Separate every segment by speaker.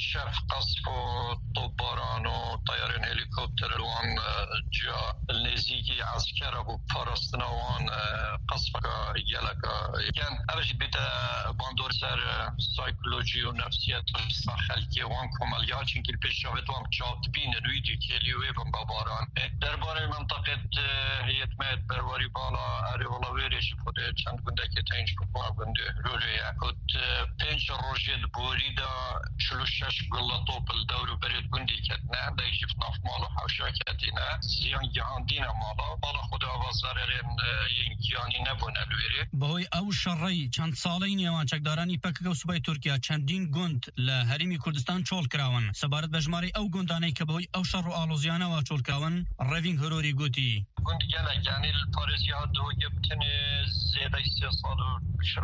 Speaker 1: شاف قصف وطباران وطيارين هليكوبتر وان جا النزيكي عسكر ابو فارستنوان قصفك يلك كان ابش بتا باندور سر سايكولوجي ونفسيات خلقي وان كماليات چونكي البيشافت وان جاتبين نويدي كيليوي بمباران درباره منطقه هيتمات برواري بالا اري والله ويريش فوده چند گنده که تنش بقوا گنده روریه كنت بينش الروجيد بوريدا شلوشش قلطو بالدور بريد گندي كتنا دا يجي في ناف مالا حوشاكتنا زيان جهاندينا مالا بالا خدا وزارين ينجياني نبون الويري
Speaker 2: بهوي او شرعي چند سالين يوان چكداراني PKK وسوباي تركيا چندين گند لهريمي كردستان چول كراون سبارت بجماري او گنداني كبهوي او شر و آلوزيانا و چول كراون ريفينگ هروري گوتي
Speaker 1: گند جلك يعني الباريسيا دو يبتن زيادة استيصال بشر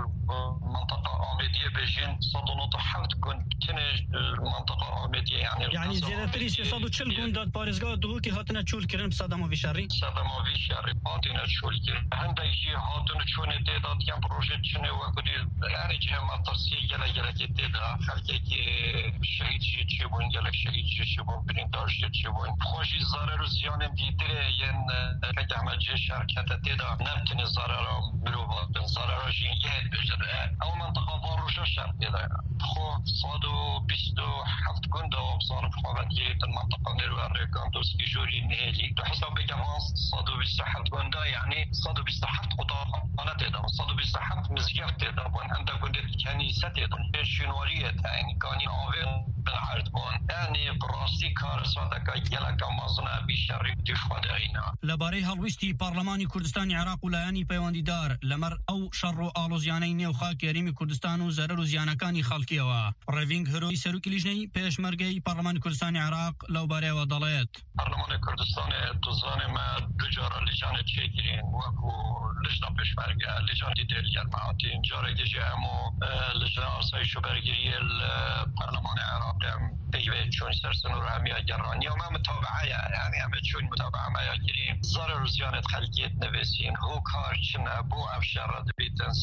Speaker 1: منطقة آمدية بجين صدونات حمد گند تنه منطقة آمدية
Speaker 2: يعني زيادة تريس يصادو چل گندات باريسگاه دو كي هاتنا چول كرن بصداموفي شري
Speaker 1: صداموفي شري هاتنا چول كرن هنده جي هاتنا چون تعداد كم بروجه چنه وكدي يعني جهة مطرسية جلك تعداد خلقه كي شهيد جي چبون جلك شهيد جي چبون برندار جي چبون خوشي ضرر و زيان ديدره ين که همه جه شرکت تعداد نبتنه ضرر مروبات ضرر جي يهد بجره او منطقة باروشا شرط تعداد خو صادو 27 گنده و ابزان خوابت گیرید المنطقة نروان ريكان دوسكي جوري نهيلي تو حساب بجمع صادو 27 گنده يعني صادو 27 قطاع أنا تعداد صادو 27 مزجف تعداد وان عندها گنده كنيسة تعداد شنورية يعني كاني عوين بالعرض بون يعني براسي كار صادقا يلقى مازنا بشري تفادعينا
Speaker 2: لباري هلويستي برلماني كردستان عراق ولایانی پەیوەندیدار لەمەر ئەو شەڕ و ئاڵۆزیانەی نێو خاک یاریمی کوردستان و زەرەر و زیانەکانی خەڵکیەوە ڕێڤینگ هەرۆی سەرۆکی لیژنەی پێشمەرگەی پەرلەمانی کوردستانی عراق لەو بارەیەوە دەڵێت
Speaker 1: پەرلەمانی کوردستانی دزانێ ما دوجارە لیژانە چێگیرین وەکو لیژنە پێشمەرگە لیژانی دێل یارمەهاتین جارێکیشی هەموو لیژنە ئاسایش و بەرگریە پەرلەمانی عراق بيوه چون سرسن و همیا گرانی و ما متابعه يعني همه چون متابعه ما يجريم ضرر زيانة خلقيت نوسين هو كار چنه بو افشار دبيتن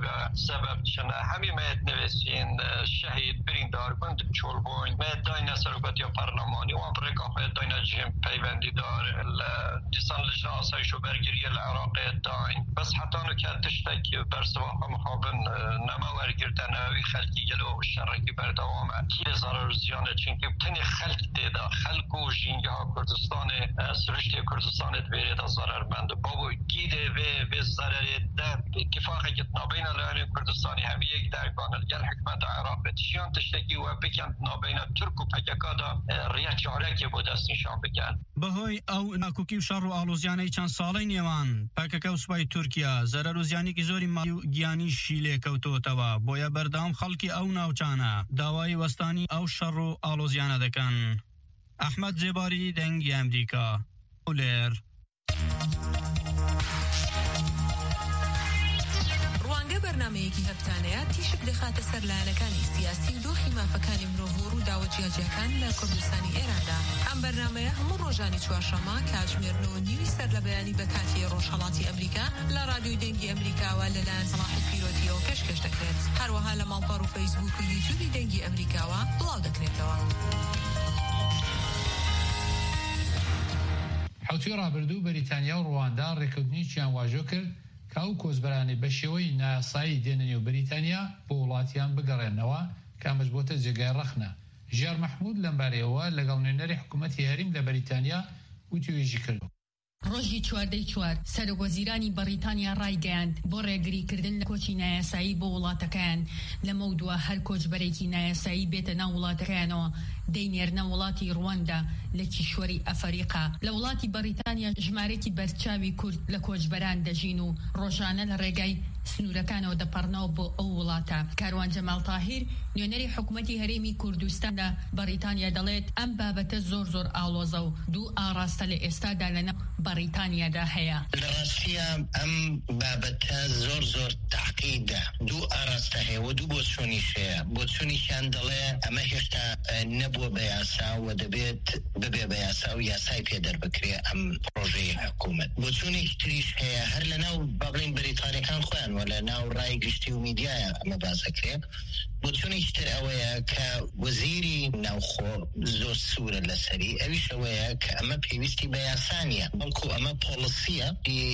Speaker 1: سبب چنه همي ما يتنوسين شهيد بريندار بند چول بوين ما داينا سرقات يا برلماني وان برقاقه داينا جهم پيوندي دار لسان لجنة آسایش و برگیری العراقي داين بس حتى انو كالتشتك برسواق مخابن نما ورگردن اوي خلقي جلو الشرقي بردوامه كي ضرر زيانة چونکه بتنی خلق دیده خلق و جینگه ها کردستان سرشتی کردستان دویره دا ضررمند بابو گیده و ضرر ده اتفاقی که نابین الان کردستانی همی یک درگان الگل حکمت عراق تشیان تشتکی و بکن نابین ترک و پککا دا ریا چاره که بود است نشان بکن
Speaker 2: بهوی او ناکوکی و شر و آلوزیانه چند سالی نیوان پککا و سپای ترکیا ضرر و زیانی که زوری مالی و گیانی شیله کوتو توا بویا بردام خلقی او ناوچانه داوای وستانی او شر و آلوزیانه دکن احمد جباری دنگی امریکا اولر
Speaker 3: برنامەیەکی هەفتانەیە تیشک دەخاتە سەر لایەنەکانی سیاسی و دۆخی مافەکانی مرۆڤ و ڕوودا و جیاجیەکان لە کوردستانی ئێراندا. ئەم بەرنامەیە هەموو ڕۆژانی چوارشەممە کاتژمێر 9:30 سەر لە بەیانی بە کاتی ڕۆژهەڵاتی ئەمریکا لە رادیۆی دەنگی ئەمریکاوە لەلایەن سەلاحی پیرۆتیەوە پێشکەش دەکرێت. هەروەها لە ماڵپەڕ و فەیسبوک و یوتیوبی دەنگی ئەمریکاوە بڵاو دەکرێتەوە.
Speaker 4: حوتی ڕابردوو بەریتانیا و ڕواندا ڕێکەوتنییان واژۆ کرد کاو کۆزبەرانی بە شێوەی ناسایی دێنە نێو بەریتانیا بۆ وڵاتیان بگەڕێنەوە کامەش بۆتە جێگای ڕەخنە. ژیار مەحموود لەم بارەیەوە لەگەڵ نوێنەری حکوومەتی هەریم لە بەریتانیا وتوێژی کرد.
Speaker 5: ڕۆژی 4 سەرۆکوەزیرانی بەریتانیا ڕایگەیاند بۆ ڕێگریکردن لە کۆچی نایاسایی بۆ وڵاتەکەیان لەمە دووە هەر کۆچبەرێکی نایاسایی بێتە ناو وڵاتەکەیانەوە دەینێرنە وڵاتی ڕواندا لە کیشوەری ئەفریقا. لە وڵاتی بەریتانیا ژمارەی بەرچاوی کورد لە کۆچبەران دەژین و ڕۆژانە لە ڕێگای سنوورەکانەوە دەپەڕنەوە بۆ ئەو وڵاتە. کاروان جەمال تاهیر نوێنەری حکوومەتی هەرێمی کوردستاندا بەریتانیا دەڵێت ئەم بابەتە زۆر ئاڵۆزە و دوو ئاڕاستە لە ئێستادا لەنە بەریتانیادا هەیە.
Speaker 6: لە ڕاستیە ئەم بابەتە زۆر تعقیدە دوو ئاڕاستە هەیە و دوو بۆچوونیش هەیە. بۆچوونیشیان دەڵێ ئەمە هێشتا نەبووە بە یاسا و دەبێت ببێ بە یاسا و یاسای پێ دەربکرێ ئەم پرۆژەی حکومت بۆچوونێکی تریش هەیە هەر لە ناو بابڵین بریتانیەکان خۆیان ولا ناو ڕای گشتی و میدیایە ئەمە باسەکرێ بۆچوونێکی تر ئەوەیە کە وەزیری ناوخۆ زۆر سوورە لەسەری ئەویش ئەوەیە کە ئەمە پێویستی بە یاسانیە بەڵکو ئەمە پۆلیسیە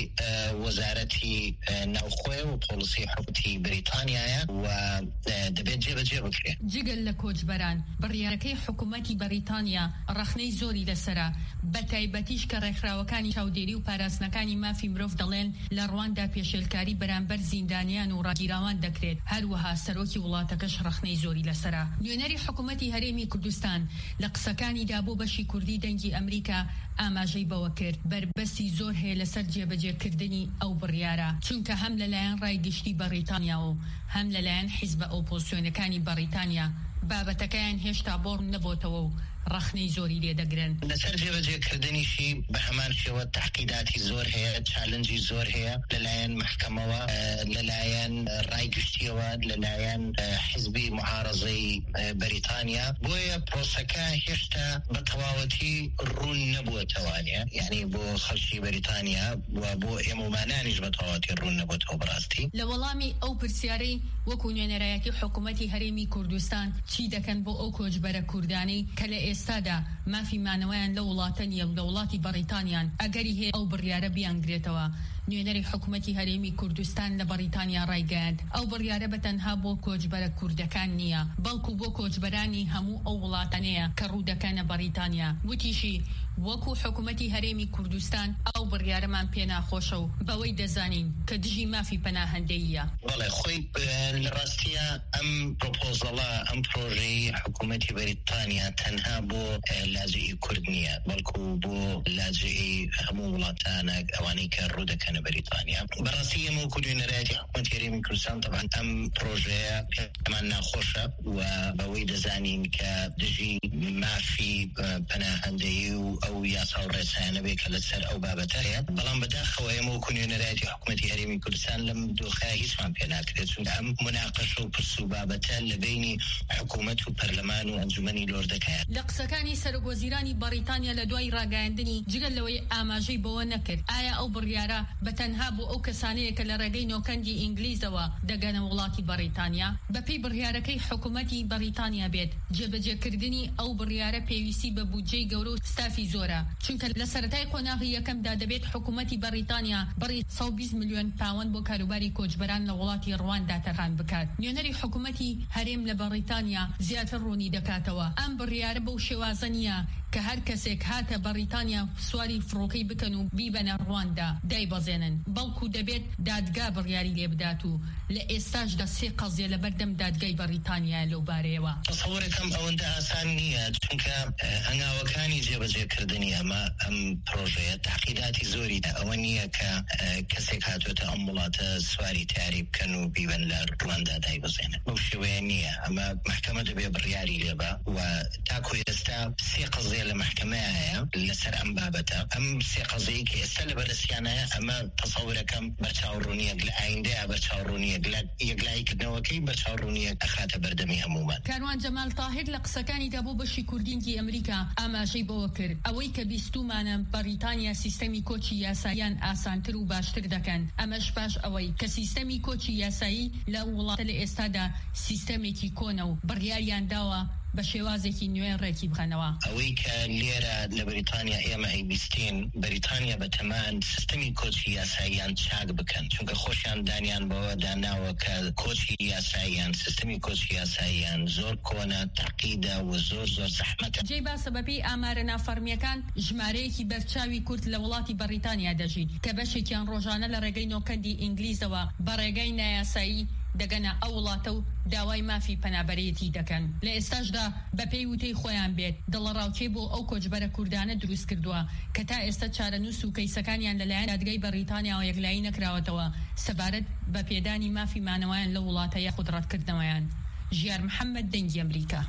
Speaker 6: وەزارەتی ناوخۆیە و پۆلیسی حکومەتی بریتانیایە و دەبێت جێبەجێ بکرێت.
Speaker 5: جگەل لە کۆچبەران بڕیارەکەی حکوومەتی بەریتانیا ڕەخنەی زۆری لەسرە بە تایبەتیش کە ڕێکخراوەکانی چاودێری و پاراستنەکانی مافی مرۆڤ دەڵێن لە ڕواندا پێشێلکاری بەرامبەر زیندانیان و ڕاگیراوان دەکرێت هەروەها سەرۆکی وڵاتەکەش ڕەخنەی زۆری لەسرە. نوێنەری حکوومەتی هەرێمی کوردستان لە قسەکانیدا بۆ بەشی کوردی دەنگی ئەمریکا ئاماژەی بەوە کرد بربەستی زۆر هەیە لەسەر جێبەجێکردنی ئەو بڕیارە چونکە هەم لەلایەن ڕایگشتی بەریتانیا و هەم لەلایەن حیزبە ئۆپۆزیسیۆنەکانی بەریتانیا بابەتەکەیان هێشتا بۆڕ نەبۆتەوە و ڕەخنەی زۆری لێدەگرن.
Speaker 6: لەسەر جێبەجێکردنیشی بە هەمان شێوە تحقیقاتی زۆر هەیە چالنجی زۆر هەیە لەلایەن محکەمەوە لەلایەن ڕایگشتیەوە لەلایەن حیزبی معارەزەی بەریتانیا بۆیە پرۆسەکە هێشتا بە تەواوەتی ڕوون نەبووەتەوانێ یعنی بۆ خەڵکی بەریتانیا و بۆ ئێمەمانانیش بە تەواوەتی ڕوون نەبووەتەوە بەڕاستی.
Speaker 5: لە وەڵامی ئەو پرسیارەی وەکو نوێنەرایەتی حکوومەتی هەرێمی کوردستان چی دەکەن بۆ ئەو کۆچبەرە کوردانی کە لە ئێستادا مافی مانەوەیان لە وڵاتە نیە و لە وڵاتی بەریتانیان ئەگەری هەیە ئەو بڕیارە بیانگرێتەوە. نوێنەری حکوومەتی هەرێمی کوردستان لە بەریتانیا ڕایگەیاند ئەو بڕیارە بەتەنها بۆ کۆچبەرە کوردەکان نییە بەڵکو بۆ کۆچبەرانی هەموو ئەو وڵاتانەیە کە ڕوودەکەنە بەریتانیا. وتیشی وەکو حکوومەتی هەرێمی کوردستان ئەو بڕیارەمان پێ ناخۆشە و بەوەی دەزانین کە دژی مافی پەناهەندەییە.
Speaker 6: بەڵێ خۆی لە ڕاستیە ئەم پرۆپۆزەڵە ئەم پرۆژەی حکوومەتی بەریتانیا تەنها بۆ لاجئی کورد نییە بەڵکو بۆ لاجئی هەموو وڵاتانە ئەوانەی کە ڕوودەکەنە بەریتانیا. بەڕاستی ئێمە وەکو نوێنەرایەتی حکوومەتی هەرێمی کوردستان تەبعاً ئەم پرۆژەیە پێمان ناخۆشە و بەوەی دەزانین کە دژی مافی پەناهەندەیی و ئەو یاسا و ڕێسایانە بێ کە لەسەر ئەو بابەتە هەیە بەڵام بەداخەوە ئێمە وەکو نوێنەرایەتی حکوومەتی هەرێمی کوردستان لەم دۆخەیە هیچمان پێ ناکرێت چونکە ئەم مناقەشە و پرس و بابەتە لە بینی حکوومەت و پەرلەمان و ئەنجومەنی لۆردەکەیە.
Speaker 5: لە قسەکانی سەرۆکوەزیرانی بەریتانیا لە دوای ڕاگەیاندنی جگەل لەوەی ئاماژەی بەوە نەکرد ئایا ئەو بڕیارە بەتەنها بۆ ئەو کەسانەیە کە لە ڕێگەی نۆکەندی ئینگلیزەوە دەگەنە وڵاتی بەریتانیا بەپێی بڕیارەکەی حکوومەتی بەریتانیا بێت جێبەجێکردنی ئەو بڕیارە پێویستی بە بودجەی گەورە و ستافی زۆرە چونکە لە سەرەتای قۆناغی یەکەمدا دەبێت حکوومەتی بەریتانیا بڕی 120 ملیۆن پاوەند بۆ کاروباری کۆچبەران لە وڵاتی ڕواندا تەرخان بکات. نوێنەری حکوومەتی هەرێم لە بەریتانیا زیاتر ڕوونی دەکاتەوە ئەم بڕیارە بەو شێوازە نیە کە هەر کەسێک هاتە بەریتانیا سواری فڕۆکەی بکەن و بیبەنە ڕواندا دایبەزێنن بەڵکو دەبێت دادگا بڕیاری لێ بدات و لە ئێستاشدا 3 قەزیە لە بەردەم دادگای بەریتانیا لەو بارەیەوە.
Speaker 6: تەسەوورەکەم ئەوەندە ئاسان نییە چونکە هەنگاوەکانی جێبەجێکردنی ئەم پرۆژەیە تحقیقاتی زۆری ئەوە نییە کە کەسێک هاتوێتە ئەم وڵاتە سواری تیاری بکەن و بیبەن لە ڕواندا دایبەزێنن بەو شێوەیە نییە ئەمە محکەمە دەبێ بڕیاری لێبە و تاکو ئێستا 3 قەزیە لە محکەمەیە هەیە لەسەر ئەم بابەتە ئەم 3 قەزەیە کە ئێستا لە بەرزسیانەیە ئەمە تەسەوورەکەم بەرچاوڕوونیەک لە ئایندەیە بەرچاوڕوونیەک لە یەکلایکردنەوەکەی بەرچاوڕوونیەک ئەخاتە بەردەمی هەمومان.
Speaker 5: کاروان جەمال تاهیر لە قسەکانیدا بۆ بەشی کوردینکی ئەمریکا ئاماژەی بەوە کرد ئەوەی کە بیستومانە بەریتانیا سیستەمی کۆچی یاساییان ئاسانتر و باشتر دەکەن ئەمەش باش ئەوەی کە سیستەمی کۆچی یاسایی لە وڵاتە لە ئێستادا سیستەمێکی کۆنە و بڕیاریان داوە بە شێوازێکی نوێن ڕێکی بخەنەوە.
Speaker 6: ئەوەی کە لێرە لە بەریتانیا ئێمە هەیبیستین بەریتانیا بەتەمان سیستەمی کۆچی یاساییان چاک بکەن چونکە خۆشیان دانیان بەوە داناوە کە کۆچی یاساییان سیستەمی کۆچی یاساییان زۆر کۆنە تەعقیدە و زۆر زەحمەتە.
Speaker 5: جێی باسە بەپێی ئامارە نافەرمیەکان ژمارەیەکی بەرچاوی کورد لە وڵاتی بەریتانیا دەژین کە بەشێکیان ڕۆژانە لە ڕێگەی نۆکەندی ئینگلیزەوە بە ڕێگەی نایاسایی دەگەنە ئەو وڵاتە و داوای مافی پەنابەرەتی دەکەن. لە ئێستاشدا بەپێی وتەی خۆیان بێت دڵەڕاوچەی بۆ ئەو کۆچبەرە کوردانە دروست کردووە کە تا ئێستا چارەنووس و کەیسەکانیان لەلایەن دادگای بەریتانیاوە یەکلایی نەکراوەتەوە سەبارەت بە پێدانی مافی مانەوەیان لە وڵاتەیە قودڕەتکردنەوەیان. ژیار محەممەد دەنگی ئەمریکا.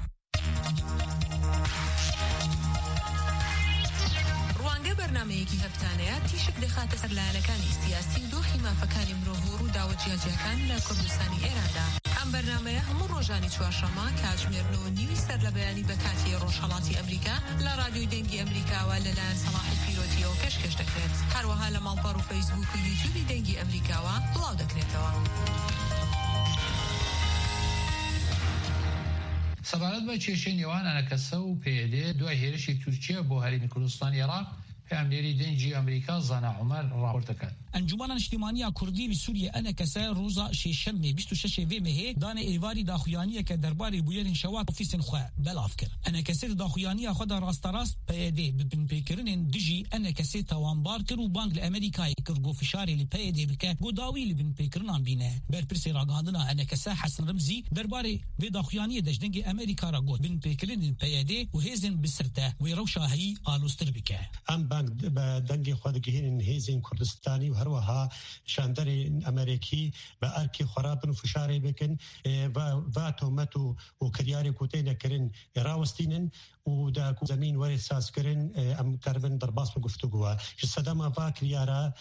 Speaker 3: بەرنامەیەکی هەفتانەیە تیشک دەخاتە سەر لایەنەکانی سیاسی و دۆخی مافەکانی مرۆڤ و ڕووداوە جیاجیەکان لە کوردستانی ئێراندا. ئەم بەرنامەیە هەموو ڕۆژانی چوارشەممە کاتژمێر 9:30 سەر لە بەیانی بە کاتی ڕۆژهەڵاتی ئەمریکا لە رادیۆی دەنگی ئەمریکاوە لەلایەن سەلاحی پیرۆتیەوە پێشکەش دەکرێت. هەروەها لە فەیسبوک و یوتیوبی دەنگی ئەمریکاوە بڵاو دەکرێتەوە.
Speaker 4: سەبارەت بە کێشەی نێوان ئەنەکەسە و پێدێ دوای هێرشی تورکیا بۆ هەرێمی کوردستان عێراق پاملێری دەنگی ئەمریکا زانا عومەر ڕاپۆرت دەکات.
Speaker 7: انجمن اجتماعی کردی به سوریه انکسه روزا ششنبه 26 مه دان ایواری داخویانی که درباره بویرین شواک اوفیسن خو بلاف کرد. انکسه داخویانی خود راست راست پیدی ببن پیکرین دیجی انکسه توانبار کرد و بانک امریکایی کرد فشاری لی پیدی بک گوداوی لی بن پیکرنان بینه بر پرسی راگاندنا انکسه حسن رمزی درباره به داخویانی دجنگ امریکا را گود بن پیکرین پیدی و هیزن بسرته و روشاهی آلوستر بک.
Speaker 8: ام بانک دنگ خود گهین هیزن کردستانی هروها شاندر امریکی و ارکی خرابن فشاری بکن و تومتو و کریاری کوتین کرن راوستینن و دا زمین ور اساس کرن ام کربن در باس گفتگو که صدام وا کریارا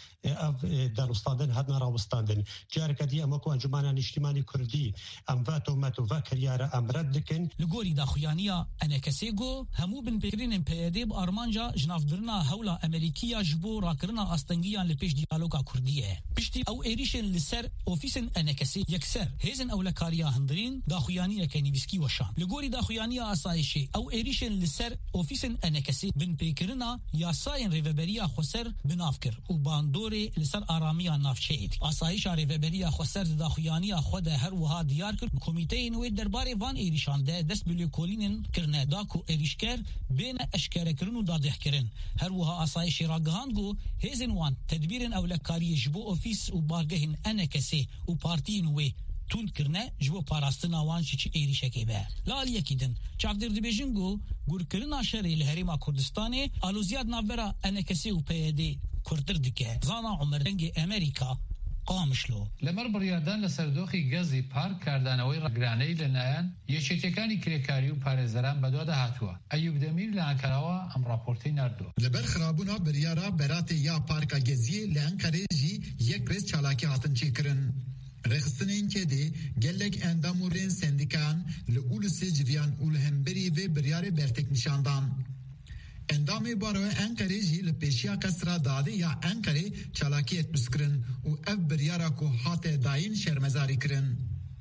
Speaker 8: در استادن هدنا راوستاندن جار کدی ام کو انجمن اجتماعی کردی ام و تومتو و کریارا ام رد دکن
Speaker 7: لگوری داخویانیا انکسیگو همو بن پیرین پیادیب آرمانجا جنافدرنا هولا امریکیا جبو راکرنا استنگیان لپیش دیالوگا کردیه پشتی او ایریشن لسر اوفیسن انکسی یکسر هیزن اولکاریا هندرین داخویانیا کنیبسکی وشان لگوری داخویانیا آسایشی او ایریشن لسر اوفیسن انکسی بن پیکرنا یا ساین ریوبریا خسر بنافکر و باندوری لسر آرامیا نافچید آسایش ریوبریا خسر داخویانیا خود هر وها دیار کرد کمیته نوی درباره وان ایریشان ده دست بلیکولینن کرنه داکو ایریشکر بین اشکره کرن و دادح کرن هر وها آسایش راگهاندگو هیزن وان تدبیرن اولکاری جبو اوفیس و بارگهن انکسی و پارتین وی تون کرنه جبو پاراستنا وان چی ایریشکی به لالی یکیدن چاودر دبیجنگو گور کرنا شری لهریما کردستانی آلوزیاد نابرا انکسی و پیدی کردر دکه زانا عمر دنگ امریکا قامشلو
Speaker 4: لەمەر بڕیاردان لە سەردۆخی گەزی پارک کاردانەوەی ڕگرانەی لەلایەن یەکێتیەکانی کرێکاری و پارێزەران بەدوادە هاتووە. ئەیوب دەمیر لە ئەنکەراوە ئەم راپۆرتەی ناردووە.
Speaker 9: لەبەر خراببوونا بریارە بەراتێ یا پارکا گەزیە لە ئەنکەرێژی یەک ڕێز چالاکی هاتن چێکردن. رخصتنین که ده گلک اندامورین سندیکان لولوسی جویان اولهمبری و بریار برتک نشاندان. اندامی باروی انکاری جی لپیشیا کسرا داده یا انکاری چالاکی اتبس کرن و اف بریارا کو حات داین شرمزاری کرن.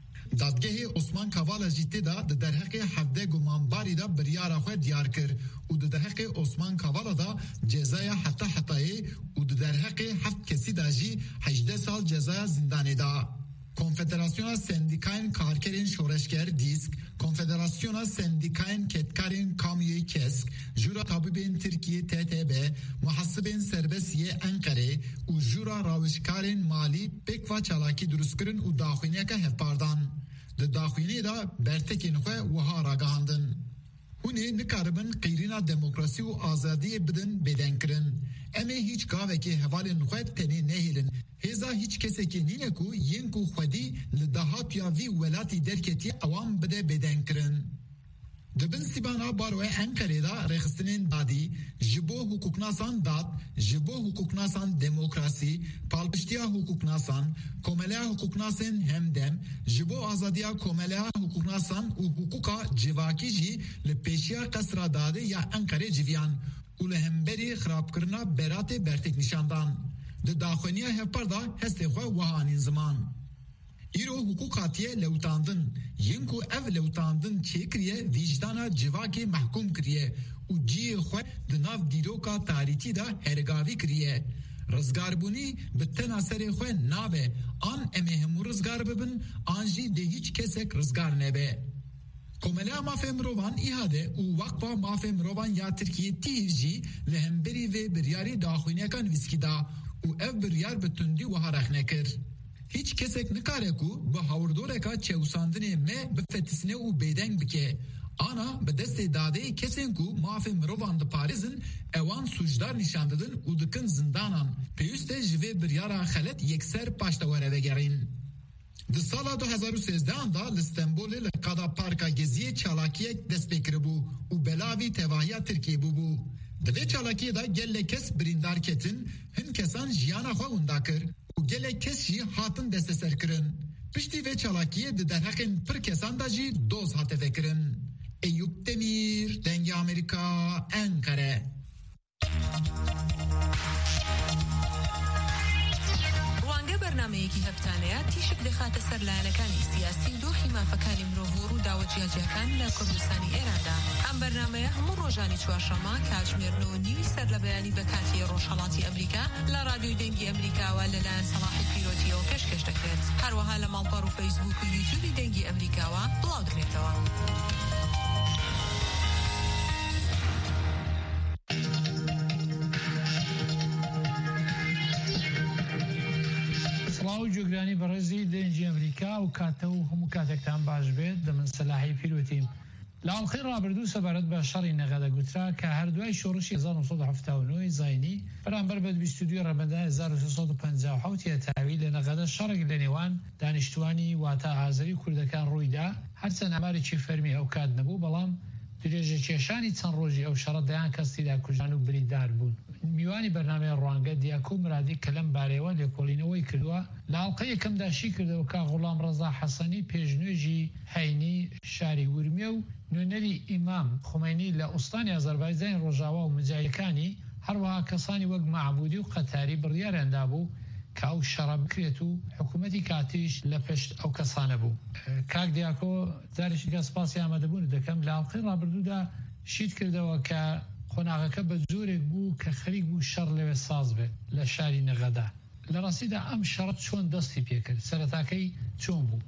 Speaker 9: دادگه عثمان کوالا جیتی دا در حق حفده گمانباری دا بریارا خواه دیار کر و در حق عثمان کوالا دا جزای حتی و در حق هفت کسی دا جی 18 سال جزای زندانی دا. کنفدراسیون سندیکاین کارکرین شورشگر دیسک، کنفدراسیون سندیکاین کتکارین کامیوی کسک، جورا طبیبین ترکیه TTB، محاسبین سربسیه انکره و جورا راوشکارین مالی پکوا چالاکی درست کرن و داخوینه که هفپاردان. ده داخوینه دا برتکین خواه وها راگاهاندن. هونه نکاربن قیرینا دموکراسی و آزادی بدن کرن. اما هیچ گاوه که حوالین خواه تنی نهیلن. هزا هیچ کسی که نینه کو ین کو خودی لدهات یا وی ولاتی درکتی اوام بده بدن کرن. دبن سیبانا باروی انکره دا رخصتنین دادی جبو حقوقناسان داد جبو حقوقناسان دموکراسی پالپشتیا حقوقناسان کوملیا حقوقناسان همدم جبو آزادیا کوملیا حقوقناسان و حقوقا جواکی جی لپیشیا قصرا داده یا انکره جویان اولهمبری خراب کرنا برات برتک نشاندان ده داخونیا هپردا هسته خواه وحانین زمان ایرو حقوقاتیه لوتاندن ینکو اف لوتاندن چیکریه ویجدانا جواکی محکوم کریه و جی خواه دناف دیروکا تاریتی دا هرگاوی کریه رزگاربونی به تناثر خواه نابه آن امهمو رزگار ببن آنجی ده هیچ کسک رزگار نبه کوملا مافه مروان ایهاده و وقفا مافه مروان یا ترکیه تیجی لهمبری و بریاری داخوینه کن ویسکی دا و اف بریار بتندی و هرخ نکر هیچ کسک نکاره کو به هاوردوره که چهوساندنه مه بفتسنه و بیدنگ بکه آنا به دست داده کسین کو مافه مروان ده پاریزن اوان سوجدار نشانددن و دکن زندانان پیوسته جوه بریارا خلط یکسر پاشتواره وگرین ده سالا 2013 دا لستنبول لقادا پارکا گزیه چالاکیه دست بکره بو و بلاوی تواهی ترکیه بو دوی چالاکیه دا گل کس بریندار کتن هن کسان جیانا خواه اوندا کر و گل کس جی هاتن دست سر کرن پشتی وی چالاکیه ده در حقین پر کسان دا جی دوز هاته فکرن ایوب دمیر دنگ امریکا انکره
Speaker 3: بەرنامەیەکی هەفتانەیە تیشک دەخاتە سەر لایەنەکانی سیاسی و دۆخی مافەکانی مرۆڤ و داوەجیاجیەکان لە کوردستانی ئێراندا. ئەم بەرنامەیە هەموو ڕۆژانی چوارشەممە کاتژمێر 9:30 سەر لە بەیانی بە کاتی ڕۆژهەڵاتی ئەمریکا لە رادیۆی دەنگی ئەمریکاوە لەلایەن سەلاحی پیرۆتیەوە پێشکەش دەکرێت. هەروەها لە ماڵپەڕ و فەیسبوک و یوتیوبی دەنگی ئەمریکاوە بڵاو دەکرێتەوە.
Speaker 4: جۆگرانی بەڕێزی دەنگی ئەمریکا و کاتە و هەموو کاتێکتان باش بێت دە من سەلاحی پیرۆتیم. لە ئاڵخی ڕابردوو سەبارەت بە شەڕی نەغەدە گوترا کە هەردوای شۆڕشی 1970 زاینی بەرامبەر بە 22 ڕەمەدان 1357 تاوی لە نەغەدە شەڕێک لە نێوان دانیشتوانی واتە ئازەری کوردەکان ڕوویدا. هەرچەند ئەمارێکی فەرمی ئەو کات نەبوو، بەڵام درێژە کێشانی چەند ڕۆژی ئەو شەڕە دەیان کەس تێدا کوژان و بریندار بوون. میوانی بەرنامەی ڕوانگە دیاکۆ مرادی کە لەم بارەوە لێکۆڵینەوەی کردووە لە ئاڵقە یەکەمداشی کردەوە کا غوڵام ڕەزا حەسەنی پێشنوێژی هەینی شاری ورمیە و نوێنەری ئیمام خومینی لە ئوستانی ئازەربایجان ڕۆژاوا و مجاهیدەکانی هەروەها کەسانی وەک مەعبودی و قەتاری بڕیاریاندا بوو کە ئەو شەڕە بکرێت و حکوومەتی کاتیش لە پشت ئەو کەسانە بوو. کاک دیاکۆ جارێکی گەسپاسی ئامادەبوون دەکەم لە ئاڵقەی ڕابردوودا شید کردەوە کە قۆناغەکە بە زۆرێک بوو کە خەریک بوو شەڕ لەوێ ساز بێت لە شاری نەغەدا. لە ڕاستیدا ئەم شەڕ چۆن دەستی پێکرد؟ سەرەتاکەی چۆن بوو؟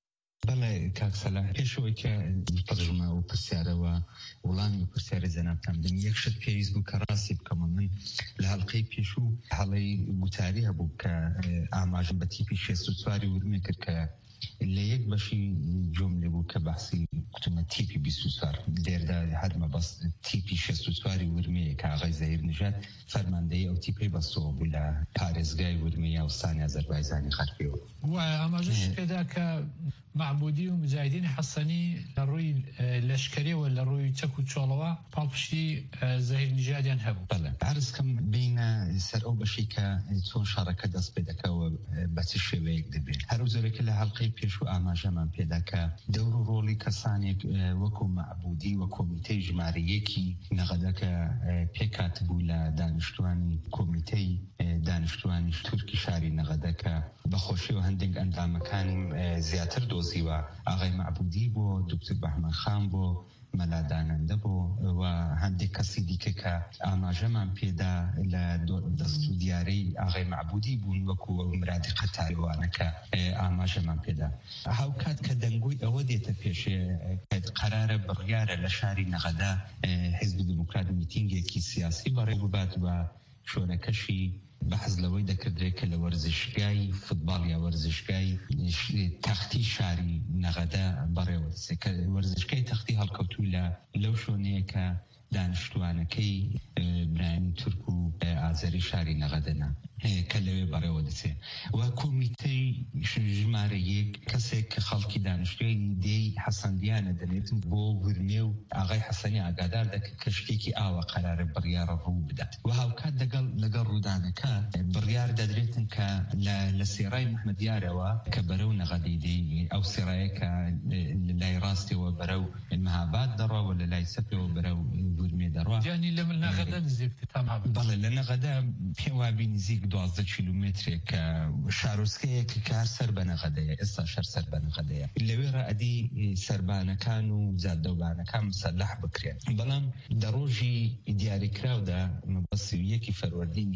Speaker 10: بەڵێ کاک سەلاح، پێشەوەی کە تەرجمە و پرسیارەوە وڵامی پرسیارە جەنابتان بدەم، یەک شت پێویست بوو کە ڕاستی بکەمە. من لە هەڵقەی پێشوو هەڵەی گوتاری هەبوو کە ئاماژم بە تیپی 64 ورمێ کرد کە لە یەک بەشی جملێ بوو کە بەحسی کوتمە تیپی 24 لێردا هەرمە بەس تیپی 64 ورمەیە کە ئاغای زەهیر نژاد فەرماندەی ئەو تیپەی بەستەوە بوو لە پارێزگای ورمەیە ئوستانی ئازەربایجانی خەرپێوە. وایە
Speaker 4: ئاماژەش پێدا کە معبودی و مجاهدین حەسەنی لە ڕووی لەشکریەوە لە ڕووی چەک و چۆڵەوە پاڵپشتی زەهیر نژادیان هەبوو.
Speaker 10: بەڵێ عرضکەم بینە سەر ئەو بەشی کە چۆن شارەکە دەست پێ دەکەوە بە چ شێوەیەک دەبێت. هەرو زۆرێکە لە هەڵقەی پێشوو ئاماژەمان پێدا کە دەور و ڕۆڵی کەسانێک وەکو معبودی و کۆمیتەی ژمارەیەکی نەغەدەکە پێکات بوو لە دانیشتوانی کۆمیتەی دانیشتوانی تورکی شاری نەغەدەکە بەخۆشی و هەندێک ئەندامەکانی زیاتر دۆزیوە. ئاغای معبودی بۆ دکتۆر بەحمەد خان بۆ مەلادانەندە بۆ و هەندێک کەسی دیکە کە ئاماژەمان پێدا لە دەست و دیارەی ئاغای معبودی بوون وەکو مرادی قەتاریوانەکە ئاماژەمان پێدا. هاوکات کە دەنگۆی ئەوە دێتە پێشێ قەرارە بڕیارە لە شاری نەغەدا حیزبی دموکرات میتینگێکی سیاسی بەڕێ ببات و شۆرەکەشی بەحز لەوەی دەکردرێت کە لە وەرزشگای فوتباڵ یا وەرزشگای تەختی شاری نەغەدا بەڕێوە دەچێت کە وەرزشگای تەختی هەڵکەوتوو لەو شوێنەیە کە دانیشتوانەکەی برایانی تورک و ئازەری شاری نەغەدەنا کە لەوێ بەڕێوە دەچێت. و کۆمیتەی ژمارە یەک کەسێک کە خەڵکی دانیشتوێی دێی حەسەندیانە دەنێتن بۆ ورمێ و ئاغای حەسەنی ئاگادار دەکرد کە شتێکی ئاوە قەرارە بڕیارە ڕوو بدات. و هاوکات لەگەڵ ڕوودانەکە بڕیار دەدرێتن کە لە سێڕای محمەدیارەوە کە بەرەو نەغەدەی دێ ئەو سێڕایە کە لای ڕاستیەوە بەرەو مەهاباد دەڕەوە لە لای سەپێەوە بەرەو ورمێ دەڕوا.
Speaker 4: یعنی لە نەغەدە نزیک تەمام.
Speaker 10: بەڵێ لە نەغەدە پێوابی نزیک 12 کیلومترێک کە شارۆچکەیەکی کە هەر سەر بە نەغەدەیە، ئێستا شەر سەر بە نەغەدەیە. لەوێ ڕائەدی سەربانەکان و جادەوبانەکان مسەلح بکرێن. بەڵام لە ڕۆژی دیاریکراودا مەبەستی 1 فەروەردینی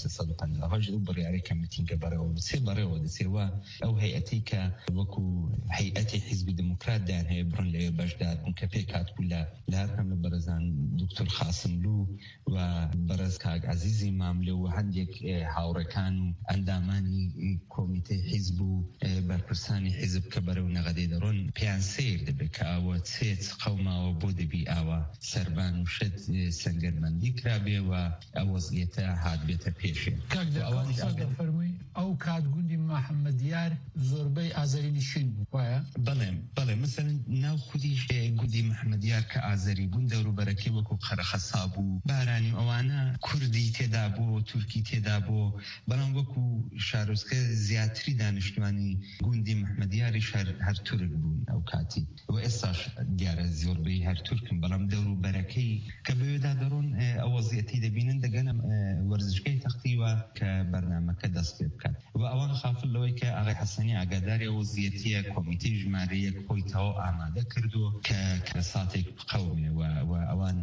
Speaker 10: 1350 ئەو بڕیارێکە میتینگە بەڕێوە بچێ بەڕێوە دەچێوە. ئەو هەیئەتی کە وەکو هەیئەتی حیزبی دموکرات دایان هەیە بڕن لەوێ بەشدار بوون کە پێکات بوو لە هەرکەم لە بەرەزان دکتۆر خاسملو و بەرەز کاک عەزیزی ماملێ و هەندێک هاوڕێکان و ئەندامانی کۆمیتەی حیزب و بەرپرسانی حیزب کە بەرەو نەغەدەی دەڕۆن پێیان سیر دەبێت کە ئاوە چێت قەوماوە بۆ دەبی ئاوە سەربان و شت سەنگەربەندی کرابێ و ئەو وەزعیەتە هات بێتە پێشێ.
Speaker 4: فەرمووی ئەو کات گوندی محەممەدیار زۆربەی ئازەری نشین وایە؟
Speaker 10: بەڵێ مثلەن ناو خودی گوندی محەممەدیار کە ئازەری بوون دەوروبەرەکەی وەکو قەرەخەسا بوو، بارانی ئەوانە کوردی تێدا بوو، تورکی تێدا بوو. بەڵام وەکو شارۆچکە زیاتری دانیشتوانی گوندی محەممەدیاری هەر تورک بوون ئەو کاتی و ئێستاش دیارە زۆربەی هەر تورکن. بەڵام دەوروبەرەکەی کە بەوێدا دەڕۆن ئەو وەزعیەتی دەبینن دەگەنە وەرزشگای تەختیوە کە بەرنامەکە دەست پێ بکات. و ئەوان خافن لەوەی کە ئاغای حەسەنی ئاگاداری وەزیەتیە کۆمیتەی ژمارەیەک خۆی تەواو ئامادە کردو کە ساتێک بقەومێ و ئەوان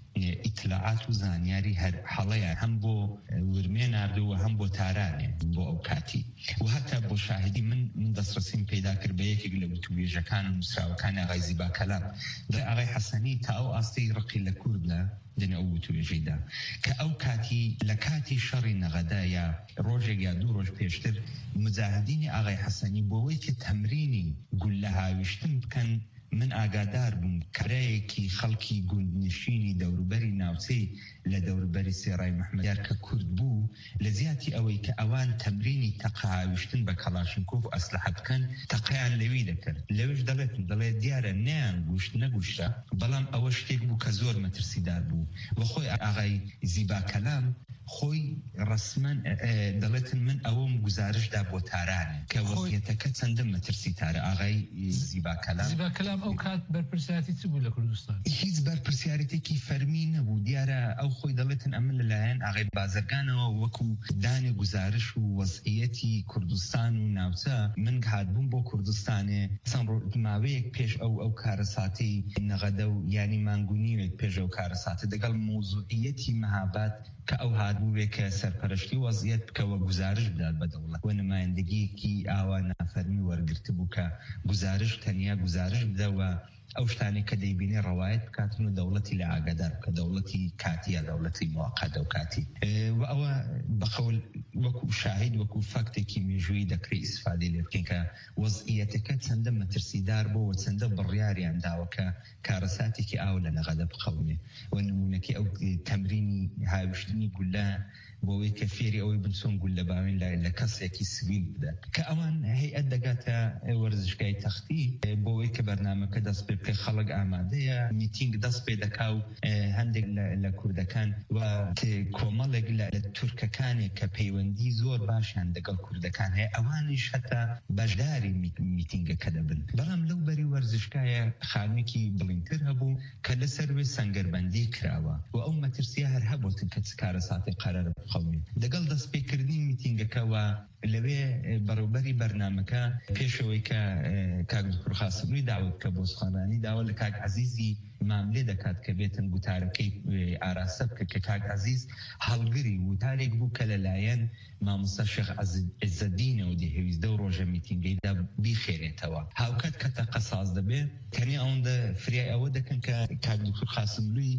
Speaker 10: ئیطلاعات و زانیاری هەر حەڵەیە هەم بۆ ورمێ ناردو و هەم بۆ تارانێ بۆ ئەو کاتی و هەتا بۆ شاهدی من دەسترسیم پەیدا کرد بە یەکێک لە وتوێژەکان و نووسراوەکانی ئاغای زیبا کەلام ئاغای حەسەنی تا ئەو ئاستەی ڕقی لە کوردە دنە ئەو وتوێژەیدا کە ئەو کاتی لە کاتی شەڕی نەغەدا یا ڕۆژێک یا دوو ڕۆژ پێشتر مجاهدینی ئاغای حەسەنی بۆەوەی کە تەمرینی گول لە هاویشتن بکەن من ئاگادار بووم کەرەیەکی خەڵکی گوندنشینی دەوروبەری ناوچەی لە دەوروبەری سێڕای محەممەدیار کە کورد بوو لە زیاتی ئەوەی کە ئەوان تەمرینی تەقاویشتن بە کەڵاشنکۆڤ و ئەسلحە بکەن تەقەیان لەوی دەکرد لەوش دەڵێ دیارە نەیان گوشت نەگوشتە بەڵام ئەوە شتێک بوو کە زۆر مەترسیدار بوو وەخۆی ئاغای زیبا کەلام خۆی ڕسمەن دەڵێتن من ئەوەم گزارشدا بۆ تارانە کە وەزیەتەکە چەندە مەترسی تارە ئاغای زیبا کەلام
Speaker 4: ئەو کات بەرپرسیاتی چ بوو لە کوردستان
Speaker 10: هیچ بەرپرسیارەتێکی فەرمی نەبوو دیارە ئەو خۆی دەڵێتن ئەمن لەلایەن ئاغای بازرگانەوە وەکو دانی گزارش و وەزعیەتی کوردستان و ناوچە من هاتبووم بۆ کوردستانێ چەند ماوەیەک پێش ئەو کارەساتی نەغەدە و ینی مانگونیوێک پێش ئەو کارەساتە دەگەڵ موزوعیەتی مەهاباد کە ئەو هاتبووێ کە سەرپەرشتی وەزعیەت بکەوە گزارش بدات بە دەوڵەت و نمایندگیەکی ئاوا نافەرمی وەرگرت بوو کە گزارش تەنیا گزارش بدەوە ئەو شتانی کە دەیبینێ ڕەوایەت بکاتن و دەوڵەتی لە ئاگادار کە دەوڵەتی کاتی یا دەوڵەتی موقەتە و کاتی و ئەوە بەقەول وەکو شاهید وەکو فاکتێکی مێژووی دەکرێت ئیسفادەی لێ بکەین کە وەزعیەتەکە چەندە مەترسیدار بۆ و چەندە بڕیاریان داوە کە کارەساتێکی ئاو لە نەغەدە بقەومێ و نمونەکەی ئەو تەمرینی هاویشتنی گولە بۆەوەی کە فێری ئەوەی بنچۆن گول لە باوێن لە کەسێکی سویل بدە کە ئەوان هەیئەت دەگاتە وەرزشگای تەختی بۆەوەی کە بەرنامەکە دەست پێ بکە خەڵک ئامادەیە میتینگ دەست پێ دەکا و هەندێک لە کوردەکان و کۆمەڵێک لە تورکەکانێک کە پەیوەندی زۆر باشیان لەگەڵ کوردەکان هەیە ئەوانیش هەتا بەشداری میتینگەکە دەبن بەڵام لەو بەری وەرزشگایە خانوێکی بڵینتر هەبوو کە لەسەر وێ سەنگەربەندی کراوە و ئەو مەترسیە هەر هەبووتن کە کارەساتی قەرار خەڵمی دەگەڵ دەستپێکردنی میتینگەکەوە لەوێ بەڕوبەری بەرنامەکە پێشەوەی کە کاک دکتۆر خاسملووی داوت کە بۆ سوخانانی داوە لە کاک عەزیزی ماملێ دەکات کە بێتن گوتارەکەی ئاراسە بکە کە کاک عەزیز هەڵگری وتارێک بوو کە لەلایەن مامۆستا شێخ عەزەدینەوە دەهێویستە و ڕۆژە میتینگەیدا بیخێرێتەوە هاوکات کە تەقەساز دەبێت تەنیا ئەوەندە فریای ئەوە دەکەن کە کاک دکتۆر خاسملووی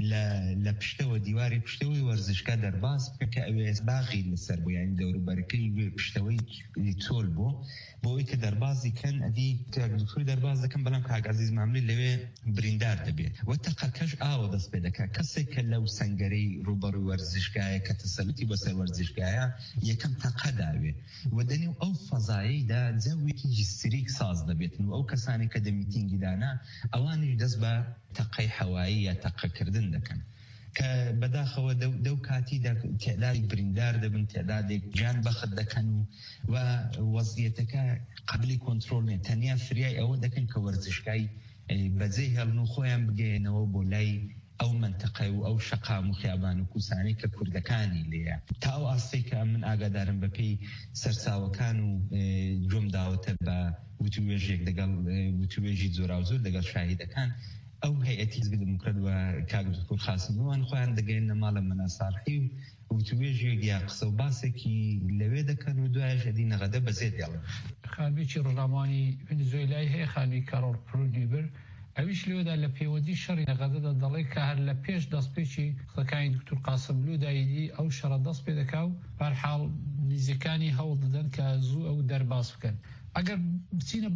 Speaker 10: لە پشتەوە دیواری پشتەوەی وەرزشگا دەرباز بکە کە ئەوێ باغی لەسەر بۆ یانی دەوروبەرەکەی پشتەوەی چۆل بۆ بۆی کە دەربازی کەن ئەدی کاک دکتۆری دەرباز دەکەن بەڵام کاک عەزیز ماملێ لەوێ بریندار دەبێت و تەقەکەش ئاوە دەست پێ دەکات کەسێک کە لەو سەنگەرەی ڕوبەڕووی وەرزشگایە کە تەسەلوتی بەسەر وەرزشگایە یەکەم تەقە داوێ و دەنێو ئەو فەزایەیدا جەوێکی هیستریک ساز دەبێتن و ئەو کەسانی کە دە میتینگی دانا ئەوانیش دەست بە تەقەی هەوایی یا تەقەکردن دەکەن کە بەداخەوە دەو کاتی تێدادی بریندار دەبن تێدادێک گیان بەخت دەکەن و وەزعیەتەکە قبلی کۆنتڕۆڵ نێ تەنیا فریای ئەوە دەکەن کە وەرزشگای بەجێی هەڵن و خۆیان بگەێنەوە بۆ لای ئەو منتەقەی و ئەو شەقام و خیابان و کوسانی کە کوردەکانی لێیە تا ئەو ئاستەی کە من ئاگادارم بەپێی سەرچاوەکان و جۆم داوەتە بە وتوێژێک لەگەڵ وتوێژی زۆراوزۆر لەگەڵ شاهیدەکان ئەو هەیئەتی حزبی دموکرات و کاک دکتۆر خاسملووان خۆیان دەگەێنە ماڵە مەناساڕحی و وتوێژێک یا قسە و باسێکی لەوێ دەکەن و دوایش ئەدی نەغەدە بەزێت دێڵن
Speaker 4: خانوێکی ڕۆژنامەوانی ڤێنزوێلای هەیە خانووی کارۆڵ پرۆنیبر ئەویش لێوەدا لە پەیوەندی شەڕی نەغەدەدا دەڵێ کە هەر لە پێش دەستپێکی قسەکانی دکتۆر قاسملوو دایدی ئەو شەڕە دەست پێ دەکا و بەرحاڵ نزیکانی هەوڵ دەدەن کە زوو ئەو دەرباز بکەن ئەگەر بچینە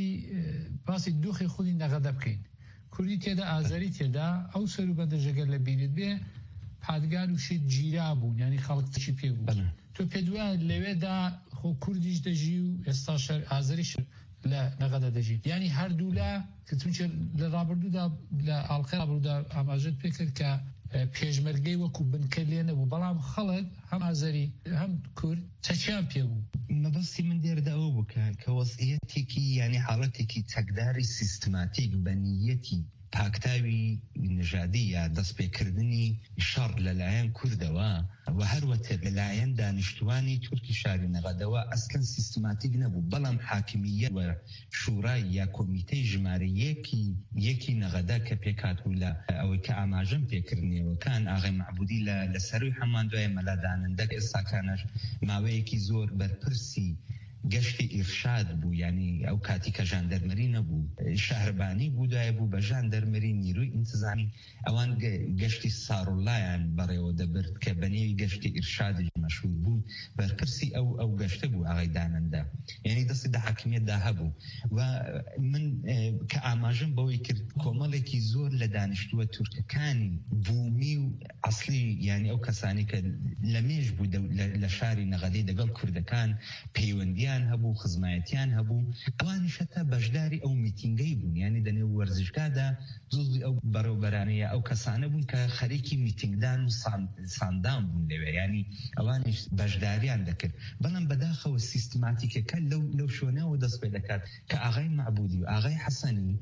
Speaker 4: باسی دۆخی خودی نەغەدە بکەین کوردی تێدا ئازاری تێدا ئەو سەروبەندە ژەگەر لە بینت بێ پادگان و شێت گیرا بوون ینی خەڵک تشی پێ بوو تۆ پێ دوایە لەوێدا خۆ کوردیش دەژی و ئێستا ئازاریش لە نەغەدە دەژیت ینی هەردوولا کە چونچە لە ڕابردوودا لە ئاڵقەی ڕابردوودا ئاماژەت پێکرد کە پێشمەرگەی وەکو بنکە لێ نەبوو بەڵام خەڵک هەم ئازەری هەم کورد چەکیان پێ بوو
Speaker 10: مەبەستی من دێردا ئەوە بکە کە وەزعیەتێکی ینی حاڵەتێکی چەکداری سیستماتیک بە نیەتی پاکتاوی نژادی یا دەستپێکردنی شەڕ لەلایەن کوردەوە و هەروەتر لەلایەن دانیشتوانی تورکی شاری نەغەدەوە ئەسکەن سیستماتیک نەبوو، بەڵام حاکمیەت و شورای یا کۆمیتەی ژمارە یەکی نەغەدە کە پێکاتبوو لە ئەوەی کە ئاماژەم پێکردنەوەکان ئاغای معبودی لە سەروی هەمان دوای مەلادانندە ئێستاکانش ماوەیەکی زۆر بەرپرسی گەشتی ئیرشاد بوو، ینی ئەو کاتی کە ژاندەرمەری نەبوو، شاربانی بوو، دوایە بوو بە ژاندەرمەری نیروی ئینتزامی، ئەوان گەشتی ساڕوڵایان بەڕێوە دەبرد کە بەنێوی گەشتی ئیرشادی مەشهور بوو، بەرپرسی ئەو گەشتە بوو ئاغای دانەندە، یعنی دەستی دە حاکمیەتدا هەبوو. و من کە ئاماژەم بەوەی کرد کۆمەڵێکی زۆر لە دانیشتووە تورکەکانی بوومی و ئەسلی، یعنی ئەو کەسانی کە لە مێژ بوو لە شاری نەغەدەی دەگەڵ کوردەکان پەیوەندیان هەبوو، خزمایەتیان هەبوو، ئەوانیشە تا بەشداری ئەو میتینگەی بوون، یعنی دەنێ وەرزشگادا جزئی ئەو بەڕێوەبەرانەیە ئەو کەسانە بوون کە خەریکی میتینگدان و ساندان بوون لەوێ، یعنی ئەوانیش بەشداریان دەکرد. بەڵام بەداخەوە سیستماتیکەکە لەو شوێنەوە دەست پێ دەکات کە ئاغای معبودی و ئاغای حەسەنی